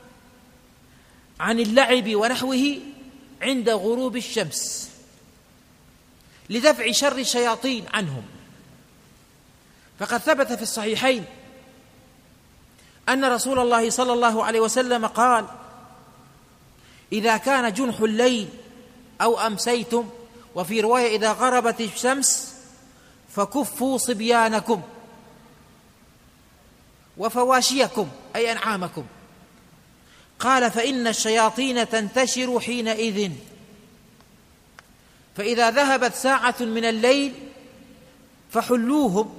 عن اللعب ونحوه عند غروب الشمس لدفع شر الشياطين عنهم. فقد ثبت في الصحيحين أن رسول الله صلى الله عليه وسلم قال: إذا كان جنح الليل أو أمسيتم، وفي رواية إذا غربت الشمس، فكفوا صبيانكم وفواشيكم أي أنعامكم. قال: فإن الشياطين تنتشر حينئذ، فإذا ذهبت ساعة من الليل فحلوهم.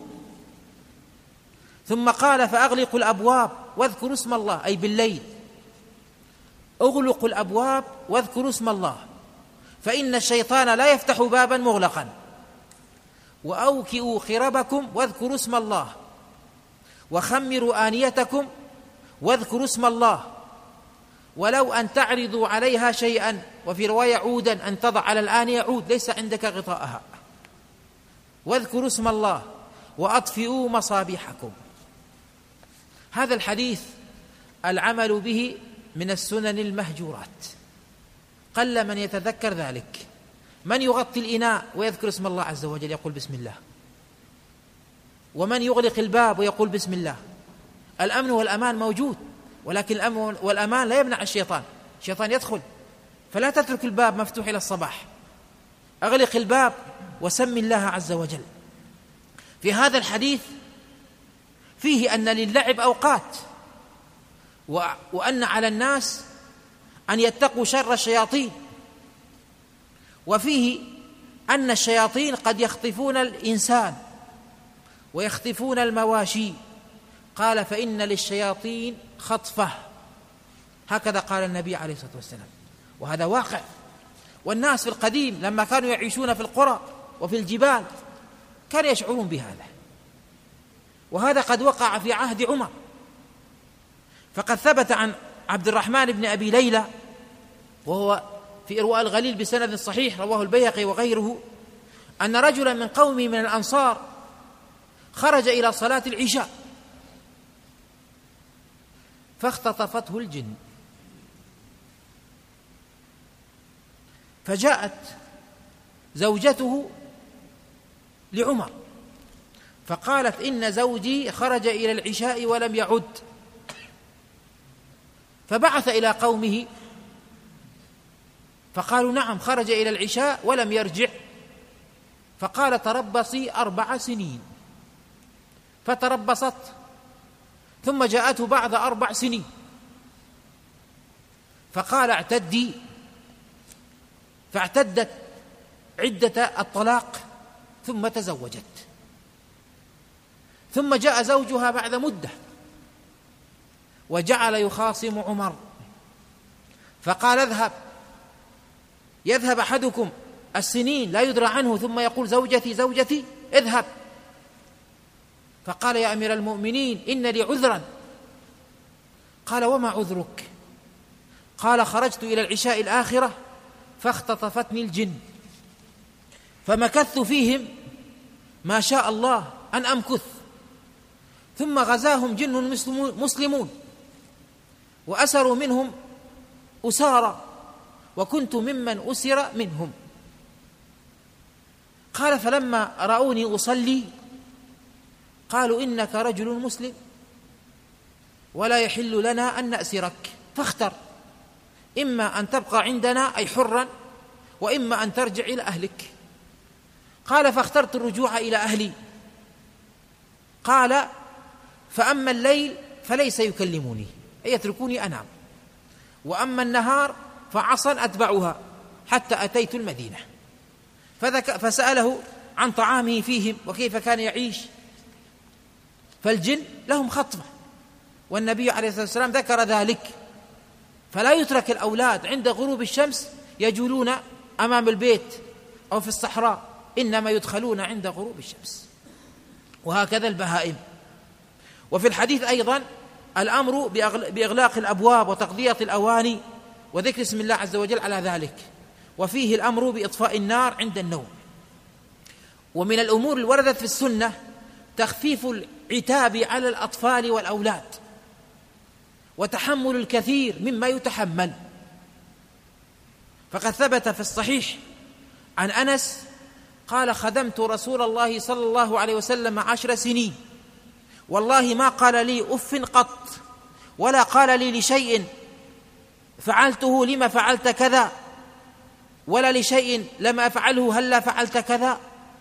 ثم قال: فأغلقوا الأبواب واذكروا اسم الله، أي بالليل أغلقوا الأبواب واذكروا اسم الله، فإن الشيطان لا يفتح بابا مغلقا. وأوكئوا خربكم واذكروا اسم الله، وخمروا آنيتكم واذكروا اسم الله، ولو أن تعرضوا عليها شيئا، وفي رواية عودا أن تضع على الآنية عود ليس عندك غطاءها، واذكروا اسم الله، وأطفئوا مصابيحكم. هذا الحديث العمل به من السنن المهجورات، قل من يتذكر ذلك. من يغطي الإناء ويذكر اسم الله عز وجل يقول بسم الله، ومن يغلق الباب ويقول بسم الله. الأمن والأمان موجود، ولكن الأمن والأمان لا يمنع الشيطان، الشيطان يدخل، فلا تترك الباب مفتوح إلى الصباح، أغلق الباب وسم الله عز وجل. في هذا الحديث فيه أن للعب أوقات، وأن على الناس أن يتقوا شر الشياطين، وفيه أن الشياطين قد يخطفون الإنسان ويخطفون المواشي. قال فإن للشياطين خطفة، هكذا قال النبي عليه الصلاة والسلام، وهذا واقع. والناس في القديم لما كانوا يعيشون في القرى وفي الجبال كانوا يشعرون بهذا، وهذا قد وقع في عهد عمر. فقد ثبت عن عبد الرحمن بن أبي ليلى، وهو في إرواء الغليل بسند صحيح رواه البيهقي وغيره، أن رجلا من قومه من الأنصار خرج إلى صلاة العشاء فاختطفته الجن، فجاءت زوجته لعمر فقالت إن زوجي خرج إلى العشاء ولم يعد، فبعث إلى قومه فقالوا نعم خرج إلى العشاء ولم يرجع، فقال تربصي أربع سنين، فتربصت ثم جاءته بعد أربع سنين فقال اعتدي، فاعتدت عدة الطلاق ثم تزوجت. ثم جاء زوجها بعد مدة وجعل يخاصم عمر، فقال اذهب، يذهب أحدكم السنين لا يدرى عنه ثم يقول زوجتي زوجتي، اذهب. فقال يا أمير المؤمنين إن لي عذرا. قال وما عذرك؟ قال خرجت إلى العشاء الآخرة فاختطفتني الجن، فمكثت فيهم ما شاء الله أن أمكث، ثم غزاهم جن مسلمون وأسروا منهم أسارى، وكنت ممن أسر منهم. قال فلما رأوني أصلي قالوا إنك رجل مسلم ولا يحل لنا أن نأسرك، فاختر إما أن تبقى عندنا أي حرا، وإما أن ترجع إلى أهلك. قال فاخترت الرجوع إلى أهلي. قال فأما الليل فليس يكلموني أي يتركوني أنام، وأما النهار فعصا أتبعها حتى أتيت المدينة. فسأله عن طعامه فيهم وكيف كان يعيش، فالجن لهم خطبة، والنبي عليه الصلاة والسلام ذكر ذلك. فلا يترك الأولاد عند غروب الشمس يجولون أمام البيت أو في الصحراء، إنما يدخلون عند غروب الشمس، وهكذا البهائم. وفي الحديث أيضا الأمر بإغلاق الأبواب وتقضية الأواني وذكر اسم الله عز وجل على ذلك، وفيه الأمر بإطفاء النار عند النوم. ومن الأمور الوردت في السنة تخفيف العتاب على الأطفال والأولاد، وتحمل الكثير مما يتحمل. فقد ثبت في الصحيح عن أنس قال خدمت رسول الله صلى الله عليه وسلم عشر سنين، والله ما قال لي أف قط، ولا قال لي لشيء فعلته لما فعلت كذا، ولا لشيء لم أفعله هلا فعلت كذا.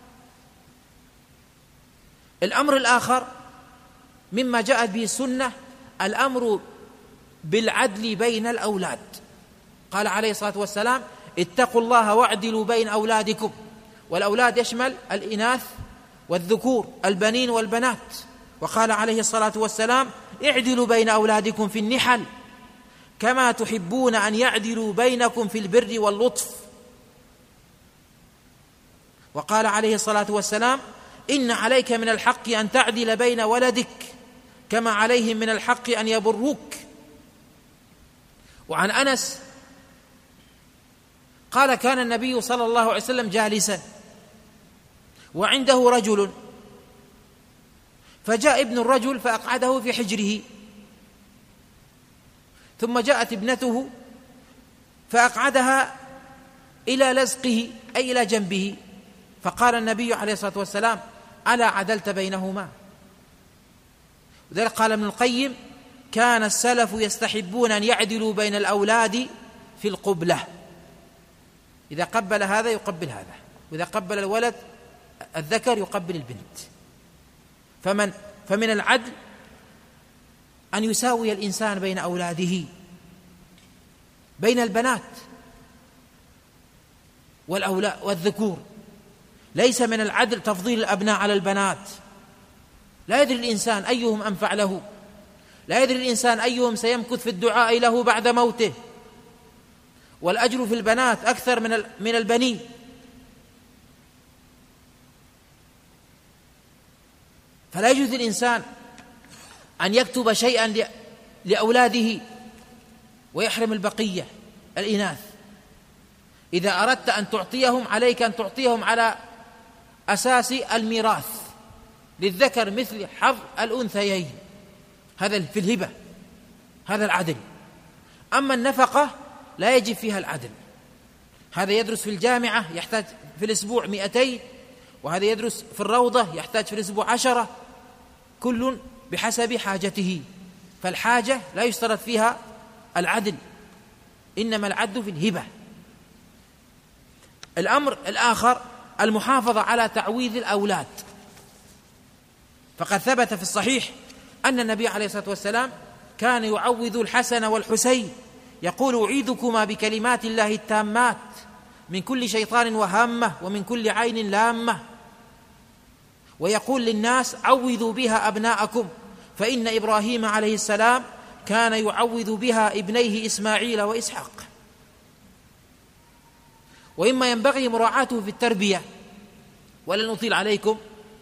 الأمر الآخر مما جاءت به السنة الأمر بالعدل بين الأولاد. قال عليه الصلاة والسلام اتقوا الله واعدلوا بين أولادكم، والأولاد يشمل الإناث والذكور، البنين والبنات. وقال عليه الصلاة والسلام اعدلوا بين أولادكم في النحل كما تحبون أن يعدلوا بينكم في البر واللطف. وقال عليه الصلاة والسلام: إن عليك من الحق أن تعدل بين ولدك كما عليهم من الحق أن يبروك. وعن أنس قال: كان النبي صلى الله عليه وسلم جالسا وعنده رجل، فجاء ابن الرجل فأقعده في حجره، ثم جاءت ابنته فأقعدها إلى لزقه أي إلى جنبه، فقال النبي عليه الصلاة والسلام: ألا عدلت بينهما؟ وذلك قال ابن القيم: كان السلف يستحبون أن يعدلوا بين الأولاد في القبلة، إذا قبل هذا يقبل هذا، وإذا قبل الولد الذكر يقبل البنت. فمن فمن العدل أن يساوي الإنسان بين أولاده، بين البنات والأولاد والذكور. ليس من العدل تفضيل الأبناء على البنات. لا يدري الإنسان أيهم أنفع له، لا يدري الإنسان أيهم سيمكث في الدعاء له بعد موته، والأجر في البنات أكثر من من البنين. فلا يجوز للإنسان أن يكتب شيئا لأولاده ويحرم البقية الإناث. إذا أردت أن تعطيهم عليك أن تعطيهم على أساس الميراث، للذكر مثل حظ الأنثيين، هذا في الهبة، هذا العدل. أما النفقة لا يجب فيها العدل. هذا يدرس في الجامعة يحتاج في الأسبوع مئتين، وهذا يدرس في الروضة يحتاج في الأسبوع عشرة، كل بحسب حاجته. فالحاجة لا يشترط فيها العدل، إنما العدل في الهبة. الأمر الآخر المحافظة على تعويذ الأولاد، فقد ثبت في الصحيح أن النبي عليه الصلاة والسلام كان يعوذ الحسن والحسين، يقول: أعيذكما بكلمات الله التامات من كل شيطان وهامة ومن كل عين لامة. ويقول للناس: عوذوا بها أبناءكم، فإن إبراهيم عليه السلام كان يعوذ بها ابنيه إسماعيل وإسحاق. وإما ينبغي مراعاته في التربية، ولن نطيل عليكم،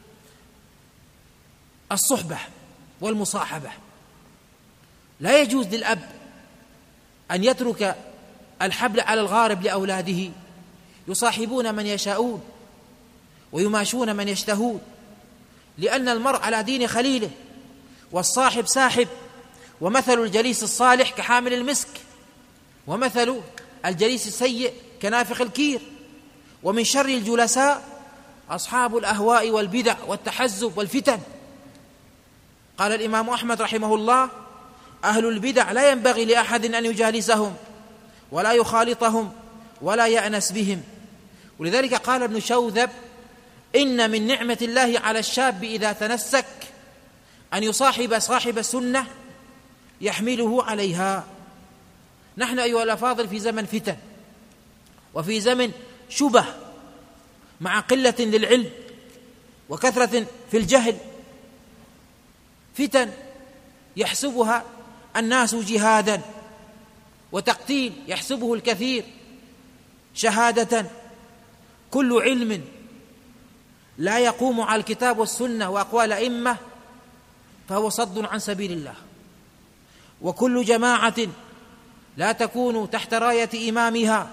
الصحبة والمصاحبة. لا يجوز للأب أن يترك الحبل على الغارب لأولاده، يصاحبون من يشاءون ويماشون من يشتهون، لأن المرء على دين خليله، والصاحب ساحب. ومثل الجليس الصالح كحامل المسك، ومثل الجليس السيء كنافخ الكير. ومن شر الجلساء أصحاب الأهواء والبدع والتحزب والفتن. قال الإمام أحمد رحمه الله: أهل البدع لا ينبغي لأحد أن يجالسهم ولا يخالطهم ولا يأنس بهم. ولذلك قال ابن شوذب: إن من نعمة الله على الشاب إذا تنسك أن يصاحب صاحب السنة يحمله عليها. نحن أيها الأفاضل في زمن فتن، وفي زمن شبه، مع قلة للعلم وكثرة في الجهل، فتن يحسبها الناس جهادا، وتقتيل يحسبه الكثير شهادة. كل علم لا يقوم على الكتاب والسنة وأقوال أئمة فهو صد عن سبيل الله، وكل جماعة لا تكون تحت راية إمامها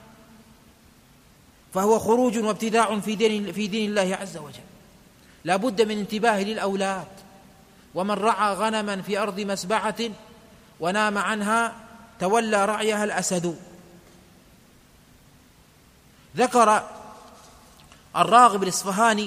فهو خروج وابتداع في دين, في دين الله عز وجل. لا بد من انتباه للأولاد. ومن رعى غنما في أرض مسبعة ونام عنها تولى رعيها الأسد. ذكر الراغب الإصفهاني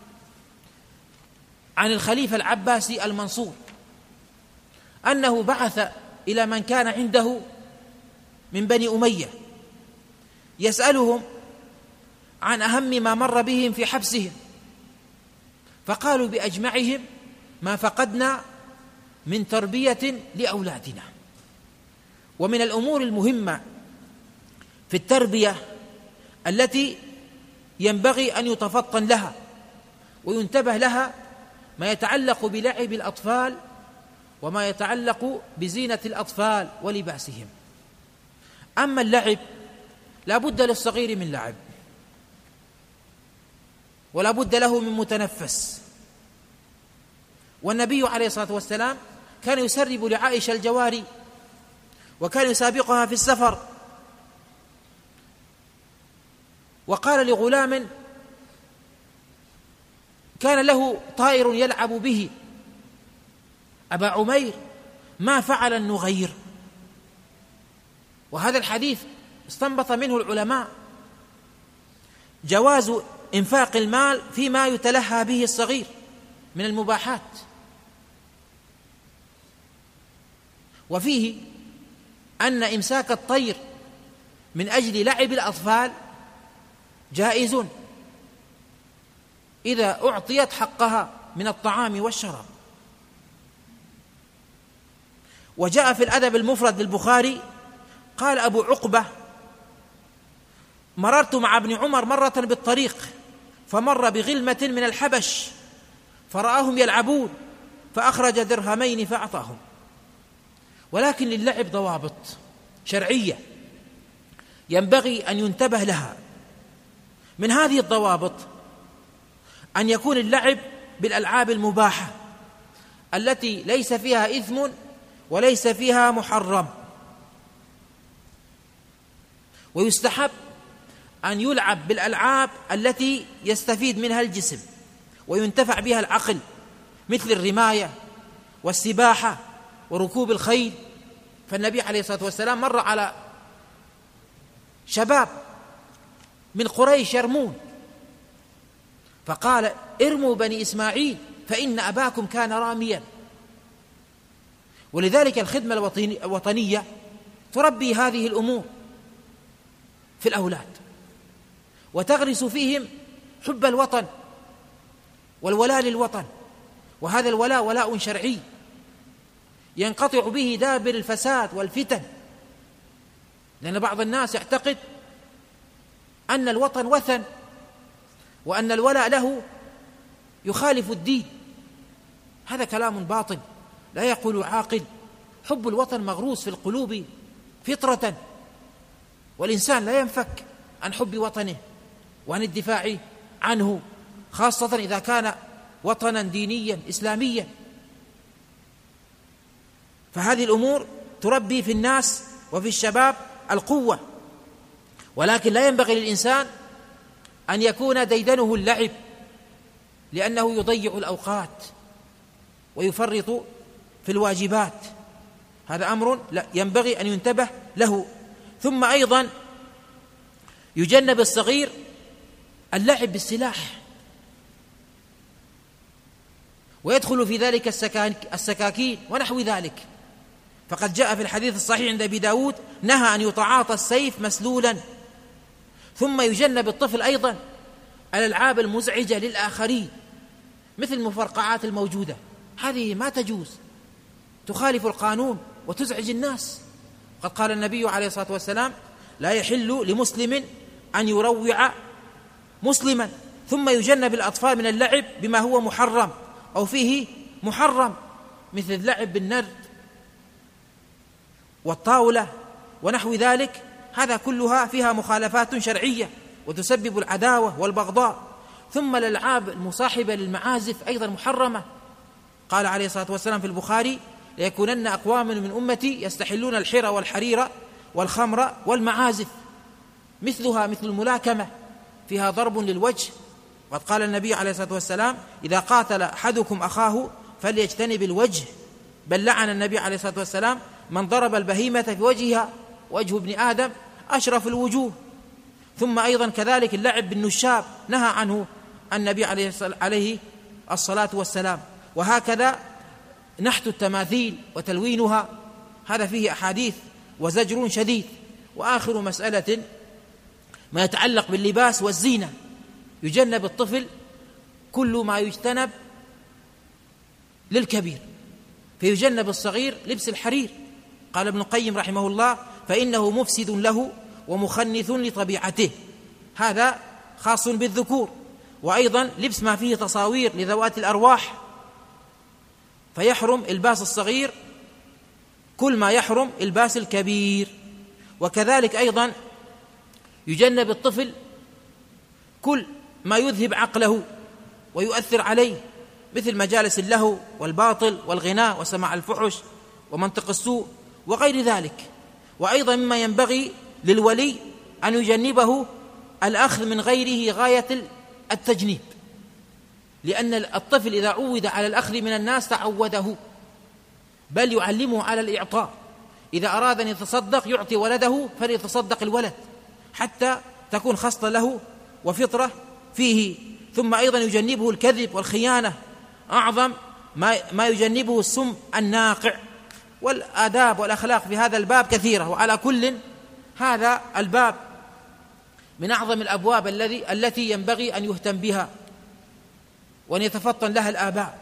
عن الخليفة العباسي المنصور أنه بعث إلى من كان عنده من بني أمية يسألهم عن أهم ما مر بهم في حبسهم، فقالوا بأجمعهم: ما فقدنا من تربية لأولادنا. ومن الأمور المهمة في التربية التي ينبغي أن يتفطن لها وينتبه لها ما يتعلق بلعب الأطفال وما يتعلق بزينة الأطفال ولباسهم. أما اللعب لا بد للصغير من لعب، ولا بد له من متنفس. والنبي عليه الصلاة والسلام كان يسرب لعائشة الجواري، وكان يسابقها في السفر، وقال لغلام كان له طائر يلعب به: أبا عمير ما فعل النغير. وهذا الحديث استنبط منه العلماء جواز إنفاق المال فيما يتلهى به الصغير من المباحات، وفيه أن إمساك الطير من أجل لعب الأطفال جائز إذا أعطيت حقها من الطعام والشراب. وجاء في الأدب المفرد للبخاري قال أبو عقبة: مررت مع ابن عمر مرة بالطريق فمر بغلمة من الحبش فرآهم يلعبون فأخرج درهمين فأعطاهم. ولكن للعب ضوابط شرعية ينبغي أن ينتبه لها. من هذه الضوابط أن يكون اللعب بالألعاب المباحة التي ليس فيها إثم وليس فيها محرم. ويستحب أن يلعب بالألعاب التي يستفيد منها الجسم وينتفع بها العقل، مثل الرماية والسباحة وركوب الخيل. فالنبي عليه الصلاة والسلام مر على شباب من قريش يرمون، فقال: ارموا بني إسماعيل فإن أباكم كان راميا. ولذلك الخدمة الوطنية تربي هذه الأمور في الأولاد وتغرس فيهم حب الوطن والولاء للوطن، وهذا الولاء ولاء شرعي ينقطع به دابر الفساد والفتن. لأن بعض الناس يعتقد أن الوطن وثن وأن الولاء له يخالف الدين. هذا كلام باطل لا يقول عاقل. حب الوطن مغروس في القلوب فطرة، والإنسان لا ينفك عن حب وطنه وعن الدفاع عنه، خاصة إذا كان وطنا دينيا إسلاميا. فهذه الأمور تربي في الناس وفي الشباب القوة، ولكن لا ينبغي للإنسان أن يكون ديدنه اللعب، لأنه يضيع الأوقات ويفرط في الواجبات. هذا أمر لا ينبغي أن ينتبه له. ثم أيضا يجنب الصغير اللعب بالسلاح، ويدخل في ذلك السكاكين ونحو ذلك. فقد جاء في الحديث الصحيح عند أبي داود: نهى أن يتعاطى السيف مسلولا. ثم يجنب الطفل أيضا الألعاب المزعجة للآخرين مثل المفرقعات الموجودة، هذه ما تجوز، تخالف القانون وتزعج الناس. قد قال النبي عليه الصلاة والسلام: لا يحل لمسلم أن يروع مسلما. ثم يجنب الأطفال من اللعب بما هو محرم أو فيه محرم، مثل اللعب بالنرد والطاولة ونحو ذلك. هذا كلها فيها مخالفات شرعية وتسبب العداوة والبغضاء. ثم الألعاب المصاحبة للمعازف أيضا محرمة. قال عليه الصلاة والسلام في البخاري: ليكونن أقوام من أمتي يستحلون الحر والحرير والخمر والمعازف، مثلها مثل الملاكمة فيها ضرب للوجه. وقد قال النبي عليه الصلاة والسلام: إذا قاتل أحدكم أخاه فليجتنب الوجه. بل لعن النبي عليه الصلاة والسلام من ضرب البهيمة في وجهها، وجه ابن آدم أشرف الوجوه. ثم أيضا كذلك اللعب بالنشاب نهى عنه النبي عليه الصلاة والسلام. وهكذا نحت التماثيل وتلوينها، هذا فيه أحاديث وزجر شديد. وآخر مسألة ما يتعلق باللباس والزينة، يجنب الطفل كل ما يجتنب للكبير، فيجنب الصغير لبس الحرير. قال ابن القيم رحمه الله: فإنه مفسد له ومخنث لطبيعته. هذا خاص بالذكور. وأيضا لبس ما فيه تصاوير لذوات الأرواح، فيحرم إلباس الصغير كل ما يحرم إلباس الكبير. وكذلك أيضا يجنب الطفل كل ما يذهب عقله ويؤثر عليه، مثل مجالس اللهو والباطل والغناء وسماع الفحش ومنطق السوء وغير ذلك. وأيضا مما ينبغي للولي أن يجنبه الأخذ من غيره غاية التجنيب، لأن الطفل إذا عود على الأخذ من الناس تعوده، بل يعلمه على الإعطاء. إذا أراد أن يتصدق يعطي ولده فليتصدق الولد حتى تكون خصلة له وفطرة فيه. ثم أيضا يجنبه الكذب والخيانة، أعظم ما ما يجنبه السم الناقع. والآداب والأخلاق في هذا الباب كثيرة، وعلى كل هذا الباب من أعظم الأبواب الذي التي ينبغي أن يهتم بها وأن يتفطن لها الآباء.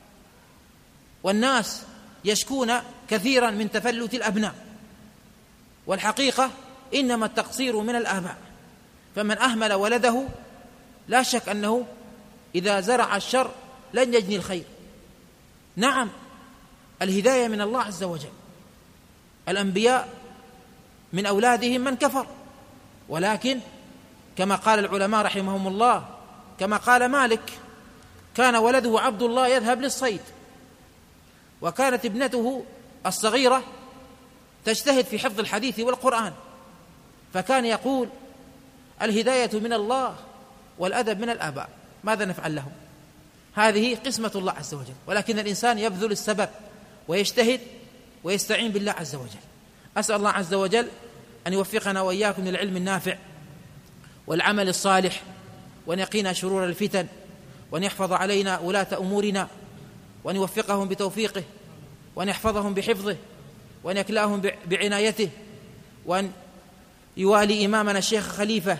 والناس يشكون كثيرا من تفلت الأبناء، والحقيقة إنما التقصير من الآباء. فمن أهمل ولده لا شك أنه إذا زرع الشر لن يجني الخير. نعم، الهداية من الله عز وجل، الأنبياء من أولادهم من كفر، ولكن كما قال العلماء رحمهم الله، كما قال مالك: كان ولده عبد الله يذهب للصيد، وكانت ابنته الصغيرة تجتهد في حفظ الحديث والقرآن، فكان يقول: الهداية من الله والأدب من الآباء، ماذا نفعل لهم؟ هذه قسمة الله عز وجل، ولكن الإنسان يبذل السبب ويجتهد ويستعين بالله عز وجل. أسأل الله عز وجل أن يوفقنا وإياكم للعلم النافع والعمل الصالح، وأن يقينا شرور الفتن، وأن يحفظ علينا ولاة أمورنا، وأن يوفقهم بتوفيقه، وأن يحفظهم بحفظه، وأن يكلاهم بعنايته، وأن يوالي إمامنا الشيخ خليفة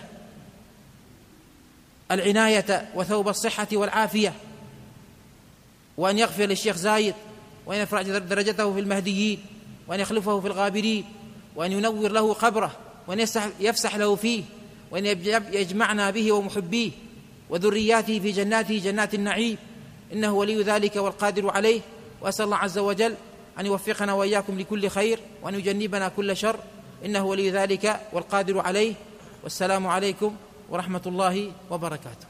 العناية وثوب الصحة والعافية، وأن يغفر للشيخ زايد، وأن يرفع درجته في المهديين، وأن يخلفه في الغابرين، وأن ينور له قبره، وأن يفسح له فيه، وأن يجمعنا به ومحبيه وذرياته في جناته جنات النعيم، إنه ولي ذلك والقادر عليه. وأسأل الله عز وجل أن يوفقنا وإياكم لكل خير، وأن يجنبنا كل شر، إنه ولي ذلك والقادر عليه. والسلام عليكم ورحمة الله وبركاته.